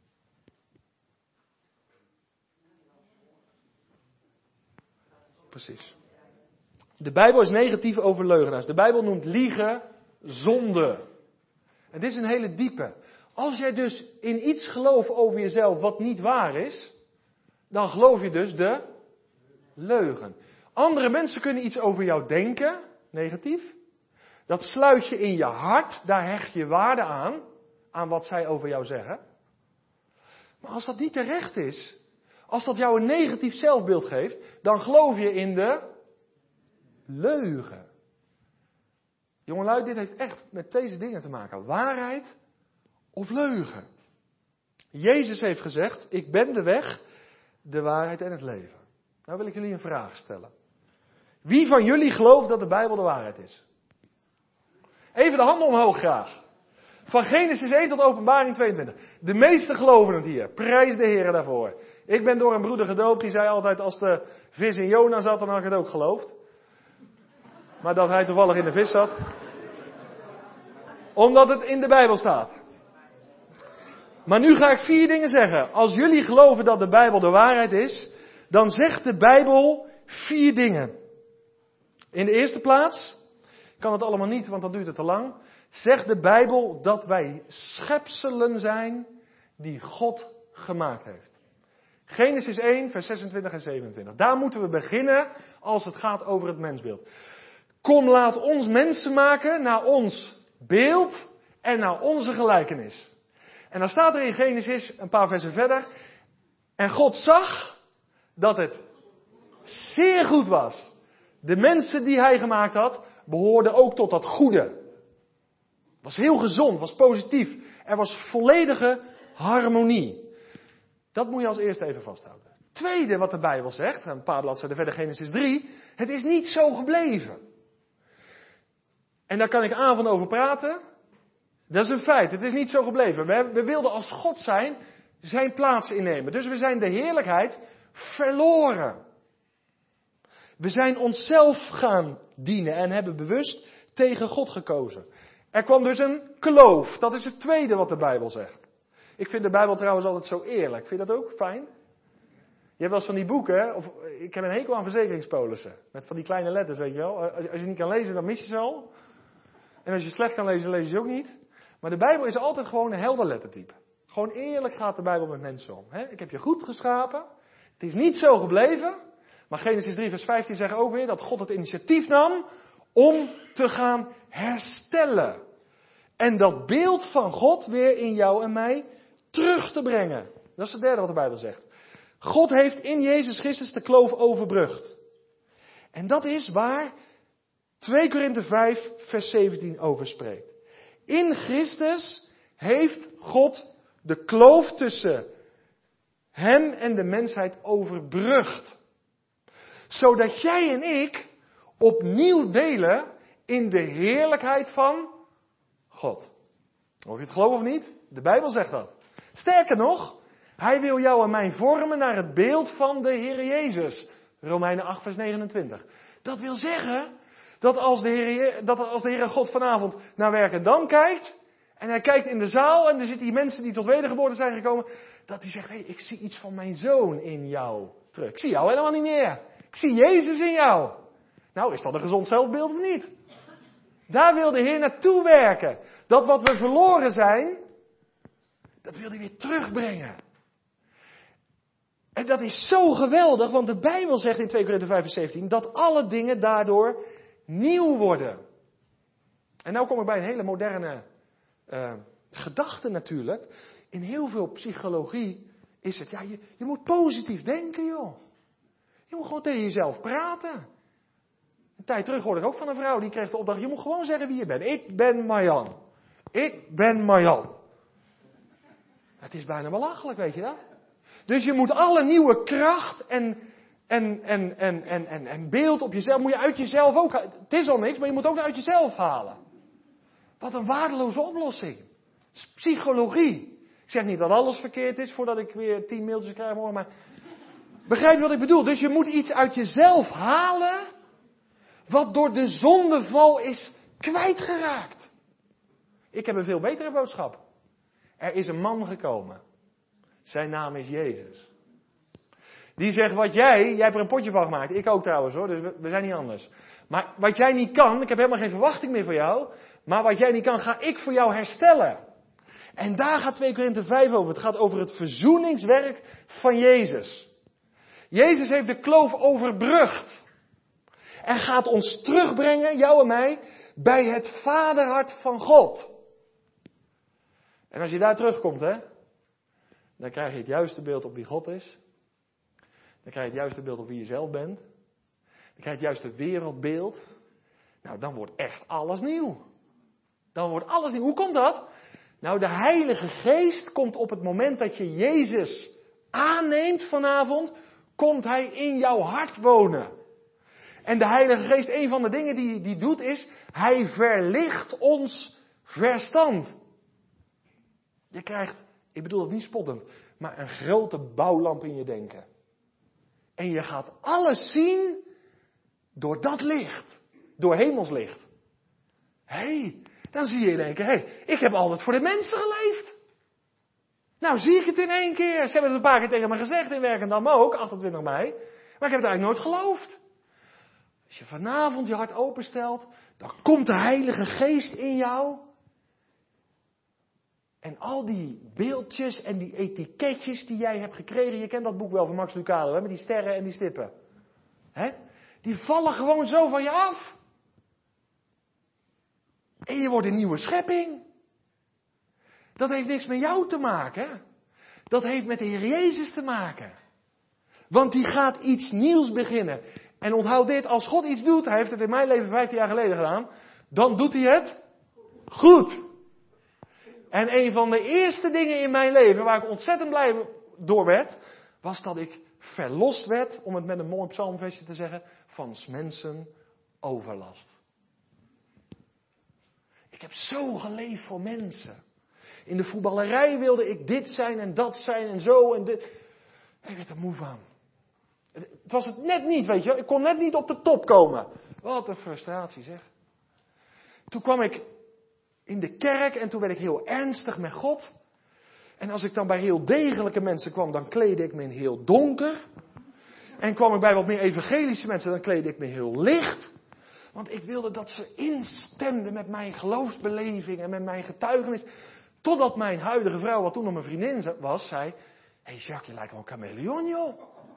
S1: Precies. De Bijbel is negatief over leugenaars. De Bijbel noemt liegen zonde. En dit is een hele diepe. Als jij dus in iets gelooft over jezelf wat niet waar is, dan geloof je dus de leugen. Andere mensen kunnen iets over jou denken, negatief. Dat sluit je in je hart, daar hecht je waarde aan, aan wat zij over jou zeggen. Maar als dat niet terecht is, als dat jou een negatief zelfbeeld geeft, dan geloof je in de leugen. Jongelui, dit heeft echt met deze dingen te maken. Waarheid of leugen. Jezus heeft gezegd, ik ben de weg, de waarheid en het leven. Nou wil ik jullie een vraag stellen. Wie van jullie gelooft dat de Bijbel de waarheid is? Even de handen omhoog graag. Van Genesis één tot Openbaring tweeëntwintig. De meesten geloven het hier. Prijs de Heer daarvoor. Ik ben door een broeder gedoopt, die zei altijd, als de vis in Jona zat, dan had ik het ook geloofd. Maar dat hij toevallig in de vis zat. Omdat het in de Bijbel staat. Maar nu ga ik vier dingen zeggen. Als jullie geloven dat de Bijbel de waarheid is, dan zegt de Bijbel vier dingen. In de eerste plaats, ik kan het allemaal niet, want dan duurt het te lang, zegt de Bijbel dat wij schepselen zijn die God gemaakt heeft. Genesis één, vers zesentwintig en zevenentwintig. Daar moeten we beginnen als het gaat over het mensbeeld. Kom, laat ons mensen maken naar ons beeld en naar onze gelijkenis. En dan staat er in Genesis, een paar versen verder, en God zag dat het zeer goed was. De mensen die hij gemaakt had, behoorden ook tot dat goede. Was heel gezond, was positief. Er was volledige harmonie. Dat moet je als eerste even vasthouden. Tweede wat de Bijbel zegt, een paar bladzijden verder, Genesis drie. Het is niet zo gebleven. En daar kan ik avond over praten. Dat is een feit, het is niet zo gebleven. We, we wilden als God zijn, zijn plaats innemen. Dus we zijn de heerlijkheid verloren. We zijn onszelf gaan dienen en hebben bewust tegen God gekozen. Er kwam dus een kloof. Dat is het tweede wat de Bijbel zegt. Ik vind de Bijbel trouwens altijd zo eerlijk. Vind je dat ook fijn? Je hebt wel eens van die boeken, of ik heb een hekel aan verzekeringspolissen. Met van die kleine letters, weet je wel. Als, als je niet kan lezen, dan mis je ze al. En als je slecht kan lezen, lees je ze ook niet. Maar de Bijbel is altijd gewoon een helder lettertype. Gewoon eerlijk gaat de Bijbel met mensen om. Hè? Ik heb je goed geschapen. Het is niet zo gebleven. Maar Genesis drie vers vijftien zegt ook weer dat God het initiatief nam om te gaan herstellen. En dat beeld van God weer in jou en mij terug te brengen. Dat is het derde wat de Bijbel zegt. God heeft in Jezus Christus de kloof overbrugd. En dat is waar twee Korinthe vijf vers zeventien over spreekt. In Christus heeft God de kloof tussen hem en de mensheid overbrugd. Zodat jij en ik opnieuw delen in de heerlijkheid van God. Of je het gelooft of niet, de Bijbel zegt dat. Sterker nog, hij wil jou en mij vormen naar het beeld van de Heer Jezus. Romeinen acht vers negenentwintig. Dat wil zeggen dat als de Heer, dat als de Heer God vanavond naar Werkendam kijkt, en hij kijkt in de zaal en er zitten die mensen die tot wedergeboorte zijn gekomen, dat hij zegt, hé, hey, ik zie iets van mijn zoon in jou terug. Ik zie jou helemaal niet meer. Ik zie Jezus in jou. Nou, is dat een gezond zelfbeeld of niet? Daar wil de Heer naartoe werken. Dat wat we verloren zijn, dat wil hij weer terugbrengen. En dat is zo geweldig, want de Bijbel zegt in twee Korinthe vijf vers zeventien dat alle dingen daardoor nieuw worden. En nou kom ik bij een hele moderne uh, gedachte natuurlijk. In heel veel psychologie is het, ja, je, je moet positief denken, joh. Je moet gewoon tegen jezelf praten. Een tijd terug hoorde ik ook van een vrouw, die kreeg de opdracht, je moet gewoon zeggen wie je bent. Ik ben Marjan. Ik ben Marjan. Het is bijna belachelijk, weet je dat? Dus je moet alle nieuwe kracht en, en, en, en, en, en, en beeld op jezelf, moet je uit jezelf ook halen. Het is al niks, maar je moet ook uit jezelf halen. Wat een waardeloze oplossing. Het is psychologie. Ik zeg niet dat alles verkeerd is, voordat ik weer tien mailtjes krijg morgen, maar begrijp je wat ik bedoel? Dus je moet iets uit jezelf halen, wat door de zondeval is kwijtgeraakt. Ik heb een veel betere boodschap. Er is een man gekomen. Zijn naam is Jezus. Die zegt, wat jij, jij hebt er een potje van gemaakt. Ik ook trouwens hoor, dus we, we zijn niet anders. Maar wat jij niet kan, ik heb helemaal geen verwachting meer voor jou. Maar wat jij niet kan, ga ik voor jou herstellen. En daar gaat twee Korinthe vijf over. Het gaat over het verzoeningswerk van Jezus. Jezus heeft de kloof overbrugd. En gaat ons terugbrengen, jou en mij, bij het vaderhart van God. En als je daar terugkomt, hè, dan krijg je het juiste beeld op wie God is. Dan krijg je het juiste beeld op wie je zelf bent. Dan krijg je het juiste wereldbeeld. Nou, dan wordt echt alles nieuw. Dan wordt alles nieuw. Hoe komt dat? Nou, de Heilige Geest komt op het moment dat je Jezus aanneemt vanavond, komt Hij in jouw hart wonen. En de Heilige Geest, een van de dingen die Hij doet is, Hij verlicht ons verstand. Je krijgt, ik bedoel het niet spottend, maar een grote bouwlamp in je denken. En je gaat alles zien door dat licht. Door hemelslicht. Hé, hey, dan zie je in één keer, hé, hey, ik heb altijd voor de mensen geleefd. Nou zie ik het in één keer. Ze hebben het een paar keer tegen me gezegd in Werkendam ook, achtentwintig mei. Maar ik heb het eigenlijk nooit geloofd. Als je vanavond je hart openstelt, dan komt de Heilige Geest in jou.
S2: En al die beeldjes en die etiketjes die jij hebt gekregen. Je kent dat boek wel van Max Lucado, hè, met die sterren en die stippen. Hè? Die vallen gewoon zo van je af. En je wordt een nieuwe schepping. Dat heeft niks met jou te maken. Dat heeft met de Heer Jezus te maken. Want die gaat iets nieuws beginnen. En onthoud dit, als God iets doet, hij heeft het in mijn leven vijftien jaar geleden gedaan, dan doet hij het goed. En een van de eerste dingen in mijn leven, waar ik ontzettend blij door werd, was dat ik verlost werd, om het met een mooi psalmversje te zeggen, van 's mensen overlast. Ik heb zo geleefd voor mensen. In de voetballerij wilde ik dit zijn en dat zijn en zo en dit. Ik werd er moe van. Het was het net niet, weet je. Ik kon net niet op de top komen. Wat een frustratie, zeg. Toen kwam ik in de kerk en toen werd ik heel ernstig met God. En als ik dan bij heel degelijke mensen kwam, dan kleedde ik me in heel donker. En kwam ik bij wat meer evangelische mensen, dan kleedde ik me heel licht. Want ik wilde dat ze instemden met mijn geloofsbeleving en met mijn getuigenis. Totdat mijn huidige vrouw, wat toen nog mijn vriendin was, zei: hé hey Jacques, je lijkt wel een chameleon, joh.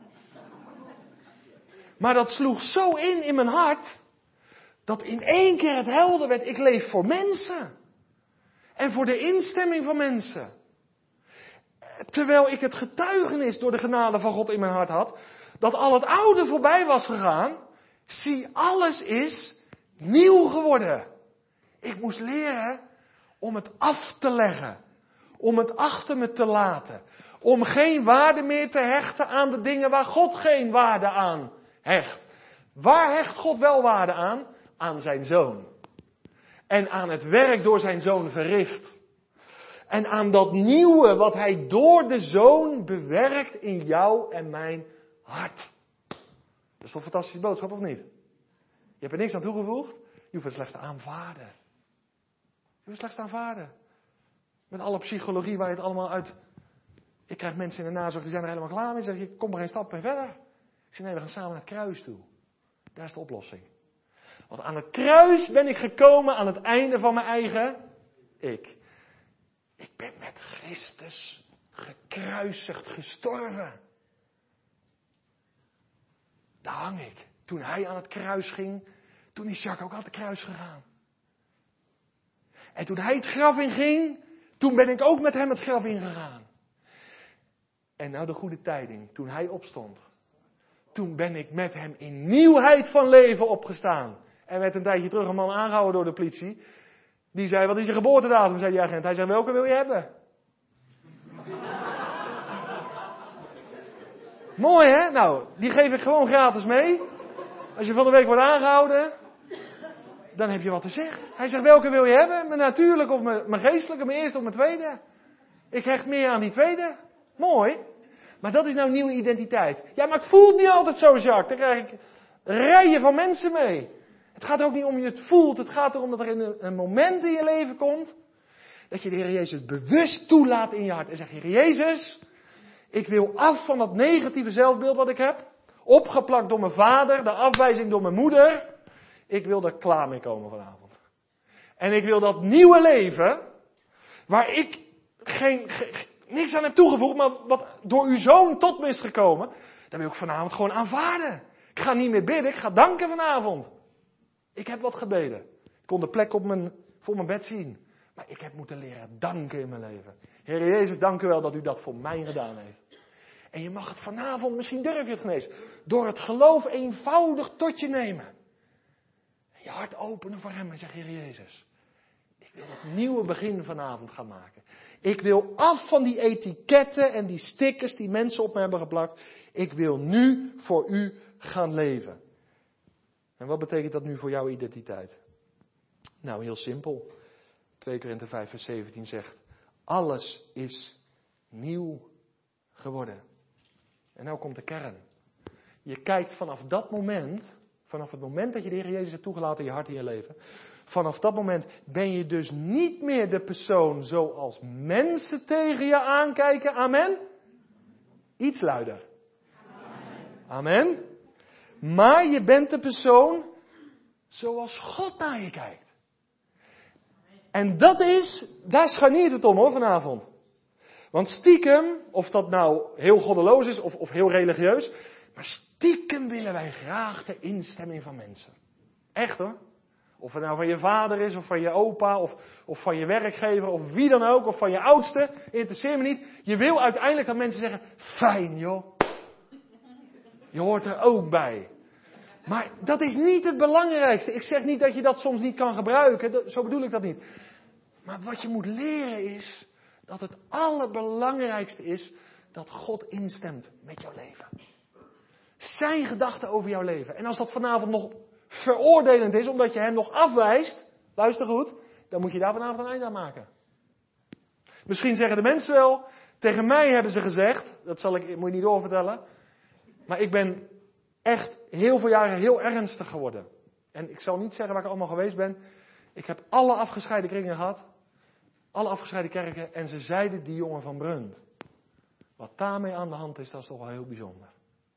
S2: Maar dat sloeg zo in in mijn hart, dat in één keer het helder werd. Ik leef voor mensen. En voor de instemming van mensen. Terwijl ik het getuigenis door de genade van God in mijn hart had, dat al het oude voorbij was gegaan. Zie, alles is nieuw geworden. Ik moest leren om het af te leggen. Om het achter me te laten. Om geen waarde meer te hechten aan de dingen waar God geen waarde aan hecht. Waar hecht God wel waarde aan? Aan zijn zoon. En aan het werk door zijn zoon verricht. En aan dat nieuwe wat hij door de zoon bewerkt in jou en mijn hart. Dat is toch een fantastische boodschap, of niet? Je hebt er niks aan toegevoegd. Je hoeft het slechts te aanvaarden. Je hoeft het slechts te aanvaarden. Met alle psychologie waar je het allemaal uit... Ik krijg mensen in de nazorg die zijn er helemaal klaar mee. Zeg je, kom maar geen stap meer verder. Ik zeg, nee, we gaan samen naar het kruis toe. Daar is de oplossing. Want aan het kruis ben ik gekomen aan het einde van mijn eigen ik. Ik ben met Christus gekruisigd, gestorven. Daar hang ik. Toen hij aan het kruis ging, toen is Jacques ook aan het kruis gegaan. En toen hij het graf inging, toen ben ik ook met hem het graf ingegaan. En nou de goede tijding, toen hij opstond, toen ben ik met hem in nieuwheid van leven opgestaan. Er werd een tijdje terug een man aangehouden door de politie. Die zei, wat is je geboortedatum, zei die agent. Hij zei, welke wil je hebben? Mooi hè? Nou, die geef ik gewoon gratis mee. Als je van de week wordt aangehouden, dan heb je wat te zeggen. Hij zegt, welke wil je hebben? Mijn natuurlijke of mijn, mijn geestelijke, mijn eerste of mijn tweede? Ik hecht meer aan die tweede. Mooi. Maar dat is nou nieuwe identiteit. Ja, maar ik voel het niet altijd zo, Jacques. Daar krijg ik rijen van mensen mee. Het gaat ook niet om je het voelt. Het gaat erom dat er een, een moment in je leven komt, dat je de Heer Jezus bewust toelaat in je hart. En zegt, Heer Jezus, ik wil af van dat negatieve zelfbeeld wat ik heb. Opgeplakt door mijn vader, de afwijzing door mijn moeder. Ik wil er klaar mee komen vanavond. En ik wil dat nieuwe leven, waar ik geen, geen, niks aan heb toegevoegd, maar wat door uw zoon tot me is gekomen, dat wil ik vanavond gewoon aanvaarden. Ik ga niet meer bidden, ik ga danken vanavond. Ik heb wat gebeden. Ik kon de plek op mijn, voor mijn bed zien. Maar ik heb moeten leren danken in mijn leven. Heer Jezus, dank u wel dat u dat voor mij gedaan heeft. En je mag het vanavond, misschien durf je het genees, door het geloof eenvoudig tot je nemen. En je hart openen voor hem en zeg, Heer Jezus, ik wil dat nieuwe begin vanavond gaan maken. Ik wil af van die etiketten en die stickers die mensen op me hebben geplakt. Ik wil nu voor u gaan leven. En wat betekent dat nu voor jouw identiteit? Nou, heel simpel. twee Korinthe vijf vers zeventien zegt, alles is nieuw geworden. En nou komt de kern. Je kijkt vanaf dat moment, vanaf het moment dat je de Heer Jezus hebt toegelaten in je hart en je leven, vanaf dat moment ben je dus niet meer de persoon zoals mensen tegen je aankijken. Amen? Iets luider. Amen. Amen. Maar je bent de persoon zoals God naar je kijkt. En dat is, daar scharniert het om hoor vanavond. Want stiekem, of dat nou heel goddeloos is of, of heel religieus, maar stiekem willen wij graag de instemming van mensen. Echt hoor. Of het nou van je vader is, of van je opa, of, of van je werkgever, of wie dan ook, of van je oudste. Interesseert me niet. Je wil uiteindelijk dat mensen zeggen, fijn joh. Je hoort er ook bij. Maar dat is niet het belangrijkste. Ik zeg niet dat je dat soms niet kan gebruiken. Zo bedoel ik dat niet. Maar wat je moet leren is dat het allerbelangrijkste is dat God instemt met jouw leven. Zijn gedachten over jouw leven. En als dat vanavond nog veroordelend is, omdat je hem nog afwijst, luister goed, dan moet je daar vanavond een einde aan maken. Misschien zeggen de mensen wel, tegen mij hebben ze gezegd, dat zal ik, moet je niet doorvertellen, maar ik ben echt heel veel jaren heel ernstig geworden. En ik zal niet zeggen waar ik allemaal geweest ben. Ik heb alle afgescheiden kringen gehad, alle afgescheiden kerken, en ze zeiden die jongen van Brunt. Wat daarmee aan de hand is, dat is toch wel heel bijzonder.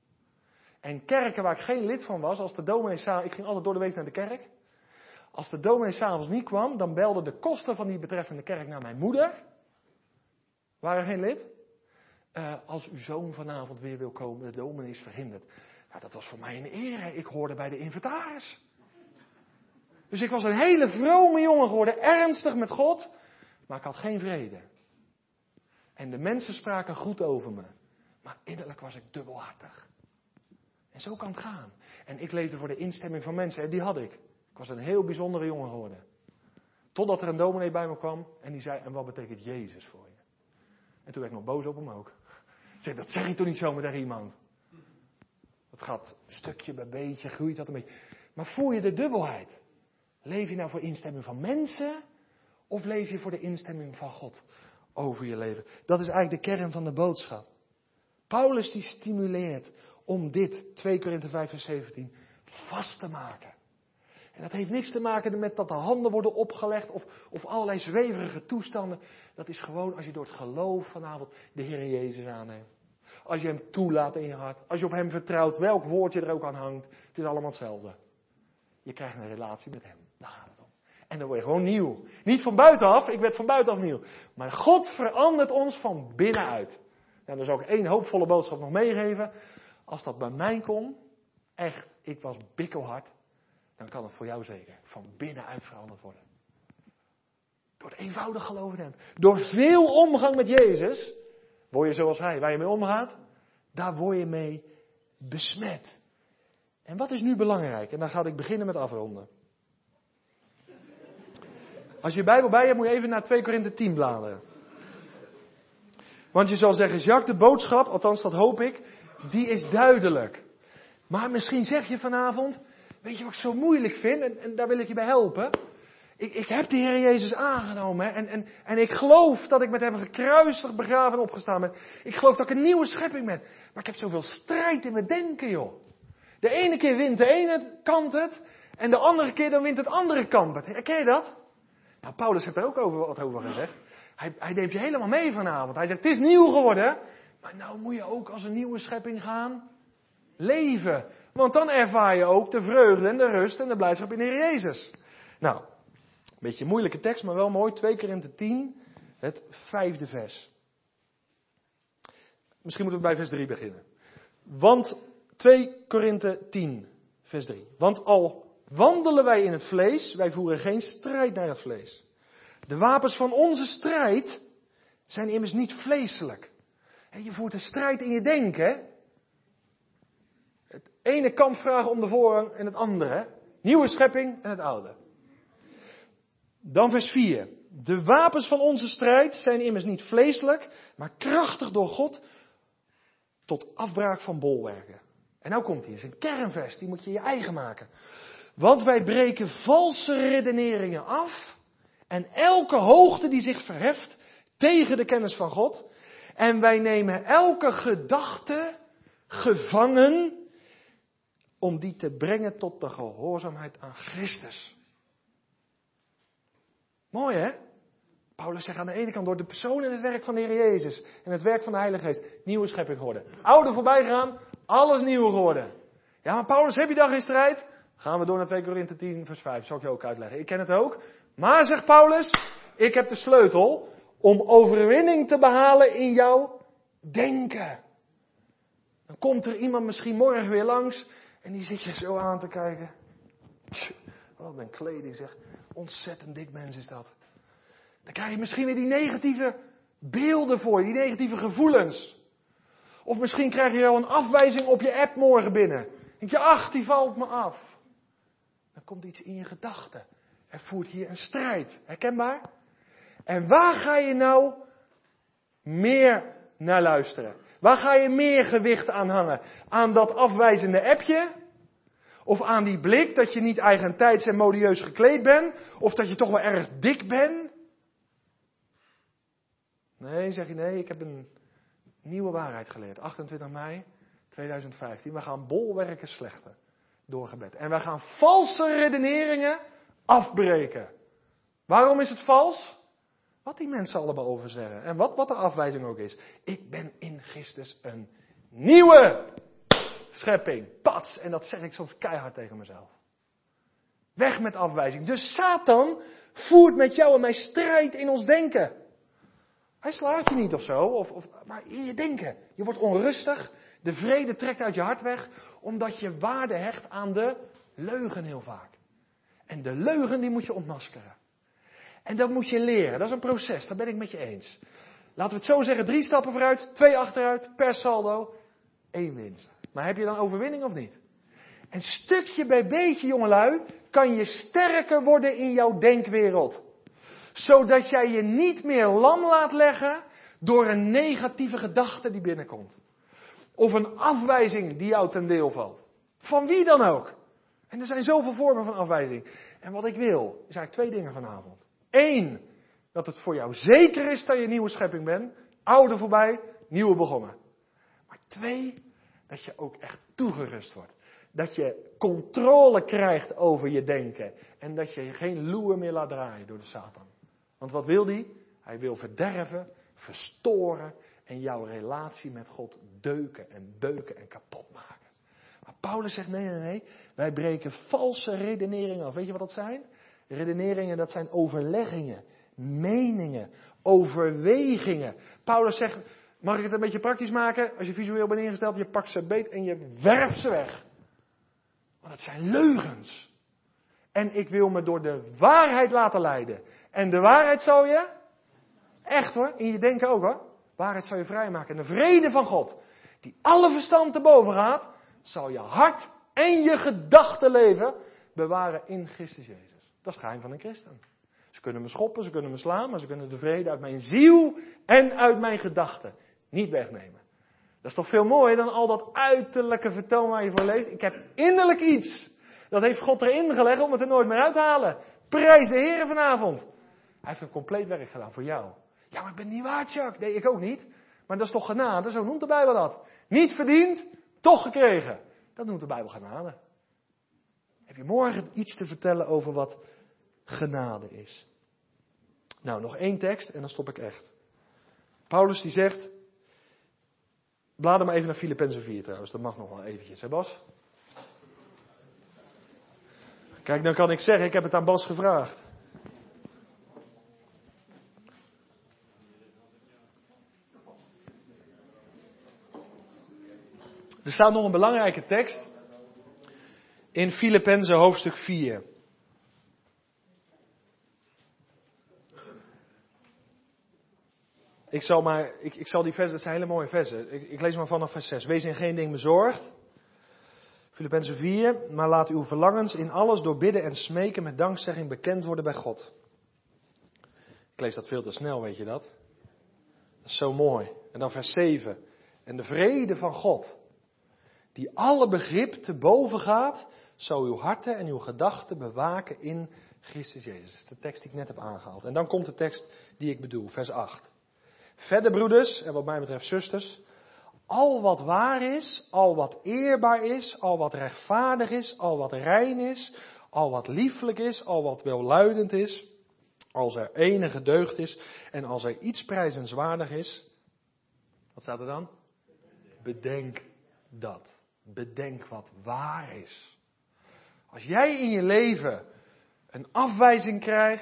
S2: En kerken waar ik geen lid van was, als de dominee s'avonds, ik ging altijd door de week naar de kerk. Als de dominee s'avonds niet kwam, dan belden de kosten van die betreffende kerk naar mijn moeder. Waren geen lid. Uh, als uw zoon vanavond weer wil komen, de dominee is verhinderd. Nou, dat was voor mij een eer. Ik hoorde bij de inventaris. Dus ik was een hele vrome jongen geworden, ernstig met God, maar ik had geen vrede. En de mensen spraken goed over me. Maar innerlijk was ik dubbelhartig. En zo kan het gaan. En ik leefde voor de instemming van mensen. En die had ik. Ik was een heel bijzondere jongen geworden. Totdat er een dominee bij me kwam. En die zei, en wat betekent Jezus voor je? En toen werd ik nog boos op hem ook. Ik zei, dat zeg je toch niet zomaar tegen iemand? Het gaat stukje bij beetje, groeit dat een beetje. Maar voel je de dubbelheid? Leef je nou voor instemming van mensen? Of leef je voor de instemming van God over je leven? Dat is eigenlijk de kern van de boodschap. Paulus die stimuleert om dit, twee Korinthe vijf vers zeventien, vast te maken. En dat heeft niks te maken met dat de handen worden opgelegd of, of allerlei zweverige toestanden. Dat is gewoon als je door het geloof vanavond de Heer Jezus aanneemt. Als je hem toelaat in je hart. Als je op hem vertrouwt, welk woordje er ook aan hangt. Het is allemaal hetzelfde. Je krijgt een relatie met hem. Daar gaat het om. En dan word je gewoon nieuw. Niet van buitenaf, ik werd van buitenaf nieuw. Maar God verandert ons van binnenuit. Nou, dan zou ik één hoopvolle boodschap nog meegeven. Als dat bij mij kon, echt, ik was bikkelhard, dan kan het voor jou zeker van binnenuit veranderd worden. Door het eenvoudig geloof in hem. Door veel omgang met Jezus, word je zoals hij, waar je mee omgaat, daar word je mee besmet. En wat is nu belangrijk? En dan ga ik beginnen met afronden. Als je je Bijbel bij hebt, moet je even naar twee Korinthe tien bladeren. Want je zal zeggen, Jacques, de boodschap, althans dat hoop ik, die is duidelijk. Maar misschien zeg je vanavond, weet je wat ik zo moeilijk vind? En, en daar wil ik je bij helpen. Ik, ik heb de Heer Jezus aangenomen. Hè, en, en, en ik geloof dat ik met hem gekruisigd, begraven en opgestaan ben. Ik geloof dat ik een nieuwe schepping ben. Maar ik heb zoveel strijd in mijn denken, joh. De ene keer wint de ene kant het. En de andere keer dan wint het andere kant het. Herken je dat? Nou, Paulus heeft er ook over, wat over gezegd. Hij, hij neemt je helemaal mee vanavond. Hij zegt, het is nieuw geworden. Maar nou moet je ook als een nieuwe schepping gaan leven. Want dan ervaar je ook de vreugde en de rust en de blijdschap in de Heer Jezus. Nou, een beetje een moeilijke tekst, maar wel mooi. twee Korinthe tien, het vijfde vers. Misschien moeten we bij vers drie beginnen. Want twee Korinthe tien, vers drie. Want al wandelen wij in het vlees, wij voeren geen strijd naar het vlees. De wapens van onze strijd zijn immers niet vleeselijk. Je voert een strijd in je denken. Het ene kamp vragen om de voorrang en het andere. Nieuwe schepping en het oude. Dan vers vier. De wapens van onze strijd zijn immers niet vleeselijk, maar krachtig door God tot afbraak van bolwerken. En nou komt hij, het is een kernvers, die moet je je eigen maken. Want wij breken valse redeneringen af en elke hoogte die zich verheft tegen de kennis van God. En wij nemen elke gedachte gevangen om die te brengen tot de gehoorzaamheid aan Christus. Mooi hè? Paulus zegt aan de ene kant door de persoon en het werk van de Heer Jezus en het werk van de Heilige Geest, nieuwe schepping geworden. Oude voorbij gegaan, alles nieuw geworden. Ja, maar Paulus, heb je dan geen strijd? Gaan we door naar twee Korinthe tien vers vijf, zal ik je ook uitleggen. Ik ken het ook, Maar, zegt Paulus, ik heb de sleutel om overwinning te behalen in jouw denken. Dan komt er iemand misschien morgen weer langs en die zit je zo aan te kijken. Tch, wat een kleding zeg. Ontzettend dik mens is dat. Dan krijg je misschien weer die negatieve beelden voor je, die negatieve gevoelens. Of misschien krijg je wel een afwijzing op je app morgen binnen. Denk je, ach, die valt me af. Dan komt iets in je gedachten. Er voert hier een strijd. Herkenbaar? En waar ga je nou meer naar luisteren? Waar ga je meer gewicht aan hangen? Aan dat afwijzende appje? Of aan die blik dat je niet eigentijds en modieus gekleed bent? Of dat je toch wel erg dik bent? Nee, zeg je nee, ik heb een nieuwe waarheid geleerd. achtentwintig mei tweeduizend vijftien. We gaan bolwerken slechten door gebed. En we gaan valse redeneringen afbreken. Waarom is het vals? Wat die mensen allemaal over zeggen. En wat, wat de afwijzing ook is. Ik ben in Christus een nieuwe schepping. Pats. En dat zeg ik soms keihard tegen mezelf. Weg met afwijzing. Dus Satan voert met jou en mij strijd in ons denken. Hij slaat je niet of zo. Of, of, maar in je denken. Je wordt onrustig. De vrede trekt uit je hart weg. Omdat je waarde hecht aan de leugen heel vaak. En de leugen die moet je ontmaskeren. En dat moet je leren. Dat is een proces. Daar ben ik met je eens. Laten we het zo zeggen. Drie stappen vooruit. Twee achteruit. Per saldo. één winst. Maar heb je dan overwinning of niet? En stukje bij beetje, jongelui, kan je sterker worden in jouw denkwereld. Zodat jij je niet meer lam laat leggen door een negatieve gedachte die binnenkomt. Of een afwijzing die jou ten deel valt. Van wie dan ook. En er zijn zoveel vormen van afwijzing. En wat ik wil, is eigenlijk twee dingen vanavond. Eén, dat het voor jou zeker is dat je een nieuwe schepping bent. Oude voorbij, nieuwe begonnen. Maar twee, dat je ook echt toegerust wordt. Dat je controle krijgt over je denken. En dat je geen loer meer laat draaien door de Satan. Want wat wil hij? Hij wil verderven, verstoren en jouw relatie met God deuken en beuken en kapot maken. Maar Paulus zegt nee, nee, nee. Wij breken valse redeneringen af. Weet je wat dat zijn? Redeneringen, dat zijn overleggingen, meningen, overwegingen. Paulus zegt, mag ik het een beetje praktisch maken? Als je visueel bent ingesteld, je pakt ze beet en je werpt ze weg. Want het zijn leugens. En ik wil me door de waarheid laten leiden. En de waarheid zou je, echt hoor, in je denken ook hoor. Waarheid zou je vrijmaken. En de vrede van God, die alle verstand te boven gaat, zal je hart en je gedachtenleven bewaren in Christus Jezus. Dat is het geheim van een christen. Ze kunnen me schoppen, ze kunnen me slaan, maar ze kunnen de vrede uit mijn ziel en uit mijn gedachten niet wegnemen. Dat is toch veel mooier dan al dat uiterlijke vertoon waar je voor leest. Ik heb innerlijk iets. Dat heeft God erin gelegd om het er nooit meer uit te halen. Prijs de Heer vanavond. Hij heeft een compleet werk gedaan voor jou. Ja, maar ik ben niet waard, Jacques. Nee, ik ook niet. Maar dat is toch genade? Zo noemt de Bijbel dat. Niet verdiend, toch gekregen. Dat noemt de Bijbel genade. Heb je morgen iets te vertellen over wat genade is? Nou, nog één tekst en dan stop ik echt. Paulus die zegt, blader maar even naar Filippenzen vier trouwens, dat mag nog wel eventjes, hè Bas? Kijk, dan kan ik zeggen, ik heb het aan Bas gevraagd. Er staat nog een belangrijke tekst in Filippenzen hoofdstuk vier. Ik zal, maar, ik, ik zal die versen, dat zijn hele mooie versen. Ik, ik lees maar vanaf vers zes. Wees in geen ding bezorgd. Filippenzen vier. Maar laat uw verlangens in alles door bidden en smeken met dankzegging bekend worden bij God. Ik lees dat veel te snel, weet je dat? Dat is zo mooi. En dan vers zeven. En de vrede van God, die alle begrip te boven gaat, zal uw harten en uw gedachten bewaken in Christus Jezus. Dat is de tekst die ik net heb aangehaald. En dan komt de tekst die ik bedoel, vers acht. Verder broeders, en wat mij betreft zusters, al wat waar is, al wat eerbaar is, al wat rechtvaardig is, al wat rein is, al wat lieflijk is, al wat welluidend is, als er enige deugd is en als er iets prijzenswaardig is, wat staat er dan? Bedenk dat. Bedenk wat waar is. Als jij in je leven een afwijzing krijgt,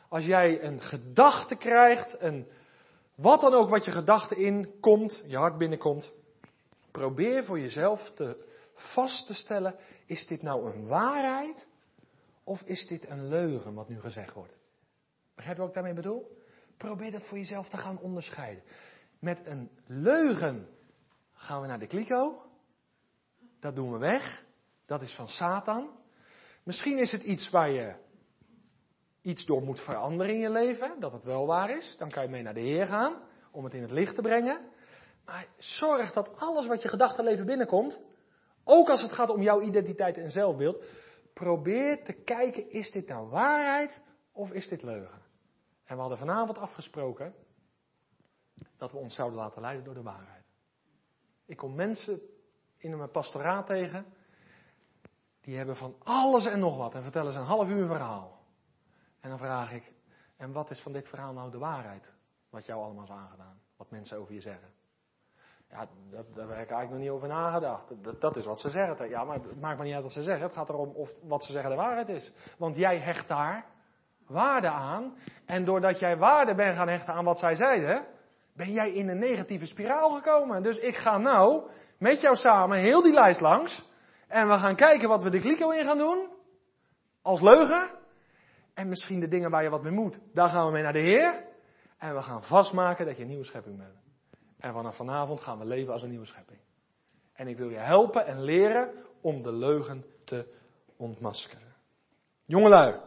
S2: Als jij een gedachte krijgt, een, wat dan ook wat je gedachte inkomt, je hart binnenkomt. Probeer voor jezelf te vast te stellen, is dit nou een waarheid of is dit een leugen wat nu gezegd wordt? Begrijp je wat ik daarmee bedoel? Probeer dat voor jezelf te gaan onderscheiden. Met een leugen gaan we naar de kliko. Dat doen we weg. Dat is van Satan. Misschien is het iets waar je iets door moet veranderen in je leven. Dat het wel waar is. Dan kan je mee naar de Heer gaan. Om het in het licht te brengen. Maar zorg dat alles wat je gedachtenleven binnenkomt. Ook als het gaat om jouw identiteit en zelfbeeld. Probeer te kijken, is dit nou waarheid of is dit leugen? En we hadden vanavond afgesproken dat we ons zouden laten leiden door de waarheid. Ik kom mensen in mijn pastoraat tegen, die hebben van alles en nog wat en vertellen ze een half uur een verhaal. En dan vraag ik, en wat is van dit verhaal nou de waarheid? Wat jou allemaal is aangedaan, wat mensen over je zeggen. Ja, dat, daar heb ik eigenlijk nog niet over nagedacht. Dat, dat is wat ze zeggen. Ja, maar het maakt me niet uit wat ze zeggen. Het gaat erom of wat ze zeggen de waarheid is. Want jij hecht daar waarde aan. En doordat jij waarde bent gaan hechten aan wat zij zeiden, ben jij in een negatieve spiraal gekomen. Dus ik ga nou met jou samen heel die lijst langs. En we gaan kijken wat we de kliko in gaan doen. Als leugen. En misschien de dingen waar je wat mee moet. Daar gaan we mee naar de Heer. En we gaan vastmaken dat je een nieuwe schepping bent. En vanaf vanavond gaan we leven als een nieuwe schepping. En ik wil je helpen en leren om de leugen te ontmaskeren. Jongelui.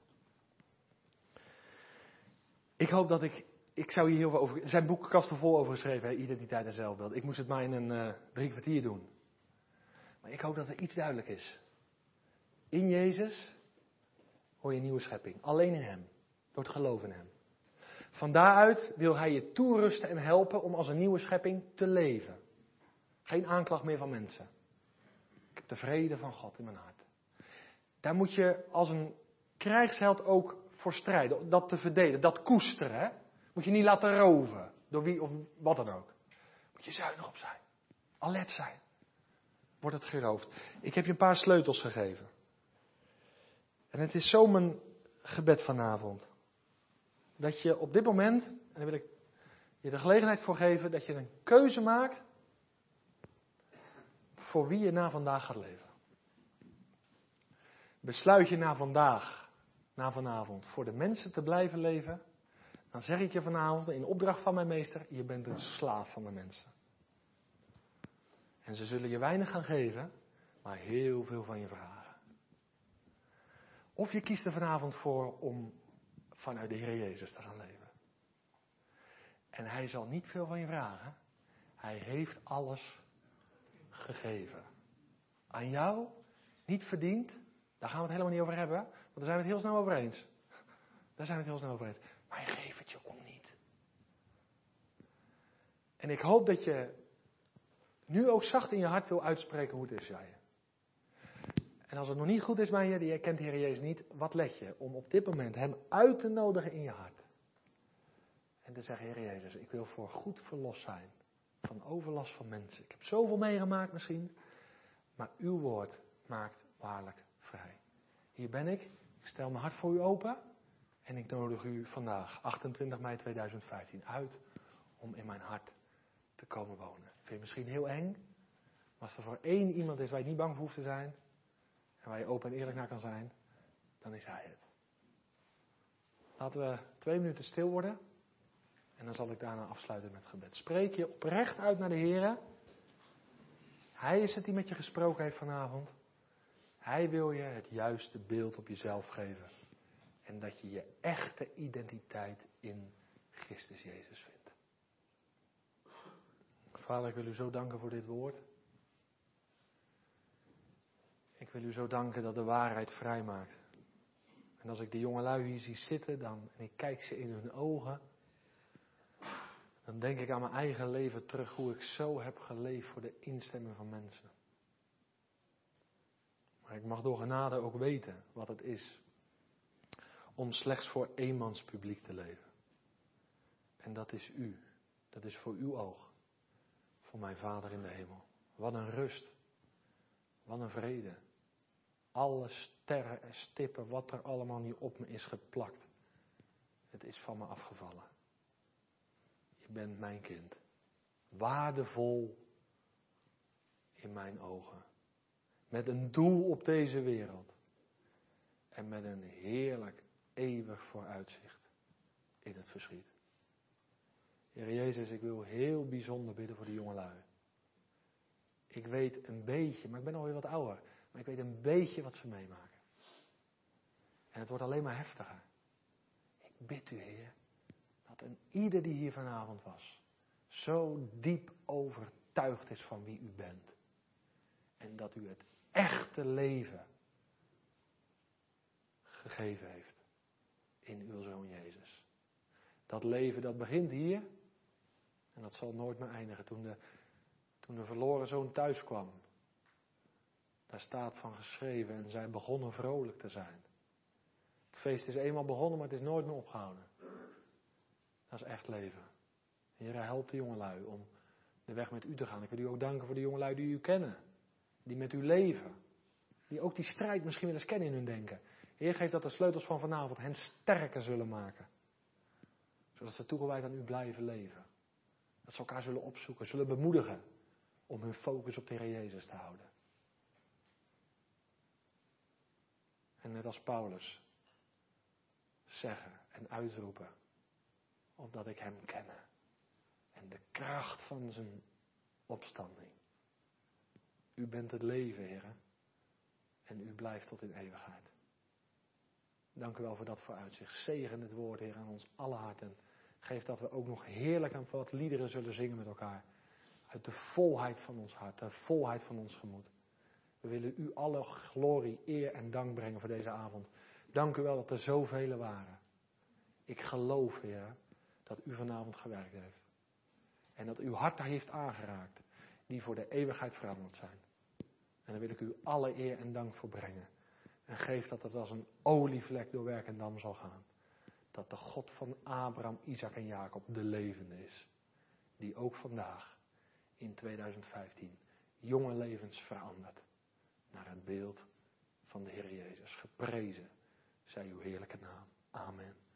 S2: Ik hoop dat ik, ik zou hier heel veel over, er zijn boekenkasten vol over geschreven, hè, identiteit en zelfbeeld. Ik moest het maar in een uh, drie kwartier doen. Maar ik hoop dat er iets duidelijk is. In Jezus hoor je een nieuwe schepping. Alleen in Hem. Door het geloof in Hem. Van daaruit wil Hij je toerusten en helpen om als een nieuwe schepping te leven. Geen aanklacht meer van mensen. Ik heb de vrede van God in mijn hart. Daar moet je als een krijgsheld ook voor strijden. Dat te verdedigen, dat koesteren. Hè? Moet je niet laten roven. Door wie of wat dan ook. Moet je zuinig op zijn. Alert zijn. Wordt het geroofd. Ik heb je een paar sleutels gegeven. En het is zo mijn gebed vanavond. Dat je op dit moment, en daar wil ik je de gelegenheid voor geven, dat je een keuze maakt voor wie je na vandaag gaat leven. Besluit je na vandaag, na vanavond, voor de mensen te blijven leven, dan zeg ik je vanavond in opdracht van mijn meester, je bent een slaaf van de mensen. En ze zullen je weinig gaan geven, maar heel veel van je vragen. Of je kiest er vanavond voor om vanuit de Heer Jezus te gaan leven. En Hij zal niet veel van je vragen. Hij heeft alles gegeven. Aan jou, niet verdiend. Daar gaan we het helemaal niet over hebben. Want daar zijn we het heel snel over eens. Daar zijn we het heel snel over eens. Maar Hij geeft het je om niet. En ik hoop dat je nu ook zacht in je hart wil uitspreken hoe het is, jij. En als het nog niet goed is bij je, die herkent de Heer Jezus niet, wat let je om op dit moment Hem uit te nodigen in je hart? En te zeggen, Heer Jezus, ik wil voor goed verlost zijn van overlast van mensen. Ik heb zoveel meegemaakt misschien, maar uw woord maakt waarlijk vrij. Hier ben ik, ik stel mijn hart voor u open en ik nodig u vandaag, achtentwintig mei tweeduizend vijftien, uit om in mijn hart te komen wonen. Vind je misschien heel eng, maar als er voor één iemand is waar je niet bang voor hoeft te zijn, en waar je open en eerlijk naar kan zijn, dan is Hij het. Laten we twee minuten stil worden. En dan zal ik daarna afsluiten met gebed. Spreek je oprecht uit naar de Heer. Hij is het die met je gesproken heeft vanavond. Hij wil je het juiste beeld op jezelf geven. En dat je je echte identiteit in Christus Jezus vindt. Vader, ik wil u zo danken voor dit woord. Ik wil u zo danken dat de waarheid vrijmaakt. En als ik die jongelui hier zie zitten dan, en ik kijk ze in hun ogen, dan denk ik aan mijn eigen leven terug hoe ik zo heb geleefd voor de instemming van mensen. Maar ik mag door genade ook weten wat het is om slechts voor eenmans publiek te leven. En dat is u. Dat is voor uw oog. Voor mijn Vader in de hemel. Wat een rust. Wat een vrede. Alle sterren en stippen, wat er allemaal niet op me is geplakt. het is van me afgevallen. Je bent mijn kind. Waardevol in mijn ogen. Met een doel op deze wereld. En met een heerlijk, eeuwig vooruitzicht in het verschiet. Heer Jezus, ik wil heel bijzonder bidden voor de jongelui. Ik weet een beetje, maar ik ben alweer wat ouder. Maar ik weet een beetje wat ze meemaken. En het wordt alleen maar heftiger. Ik bid u, Heer, dat een ieder die hier vanavond was, zo diep overtuigd is van wie u bent. En dat u het echte leven gegeven heeft in uw Zoon Jezus. Dat leven dat begint hier en dat zal nooit meer eindigen. Toen de, toen de verloren zoon thuis kwam, daar staat van geschreven en zij begonnen vrolijk te zijn. Het feest is eenmaal begonnen, maar het is nooit meer opgehouden. Dat is echt leven. Heer, help de jongelui om de weg met u te gaan. Ik wil u ook danken voor de jongelui die u kennen. Die met u leven. Die ook die strijd misschien wel eens kennen in hun denken. Heer, geef dat de sleutels van vanavond hen sterker zullen maken. Zodat ze toegewijd aan u blijven leven. Dat ze elkaar zullen opzoeken, zullen bemoedigen. Om hun focus op de Heer Jezus te houden. En net als Paulus. Zeggen en uitroepen. Omdat ik hem ken. En de kracht van zijn opstanding. U bent het leven, Heer. En u blijft tot in eeuwigheid. Dank u wel voor dat vooruitzicht. Zegen het woord, Heer, aan ons alle harten. Geef dat we ook nog heerlijk en wat liederen zullen zingen met elkaar. Uit de volheid van ons hart, de volheid van ons gemoed. We willen u alle glorie, eer en dank brengen voor deze avond. Dank u wel dat er zoveel waren. Ik geloof, Heer, dat u vanavond gewerkt heeft. En dat uw hart heeft aangeraakt, die voor de eeuwigheid veranderd zijn. En daar wil ik u alle eer en dank voor brengen. En geef dat het als een olievlek door Werkendam zal gaan. Dat de God van Abraham, Isaac en Jacob de levende is. Die ook vandaag in tweeduizend vijftien jonge levens verandert. Naar het beeld van de Heer Jezus. Geprezen zij uw heerlijke naam. Amen.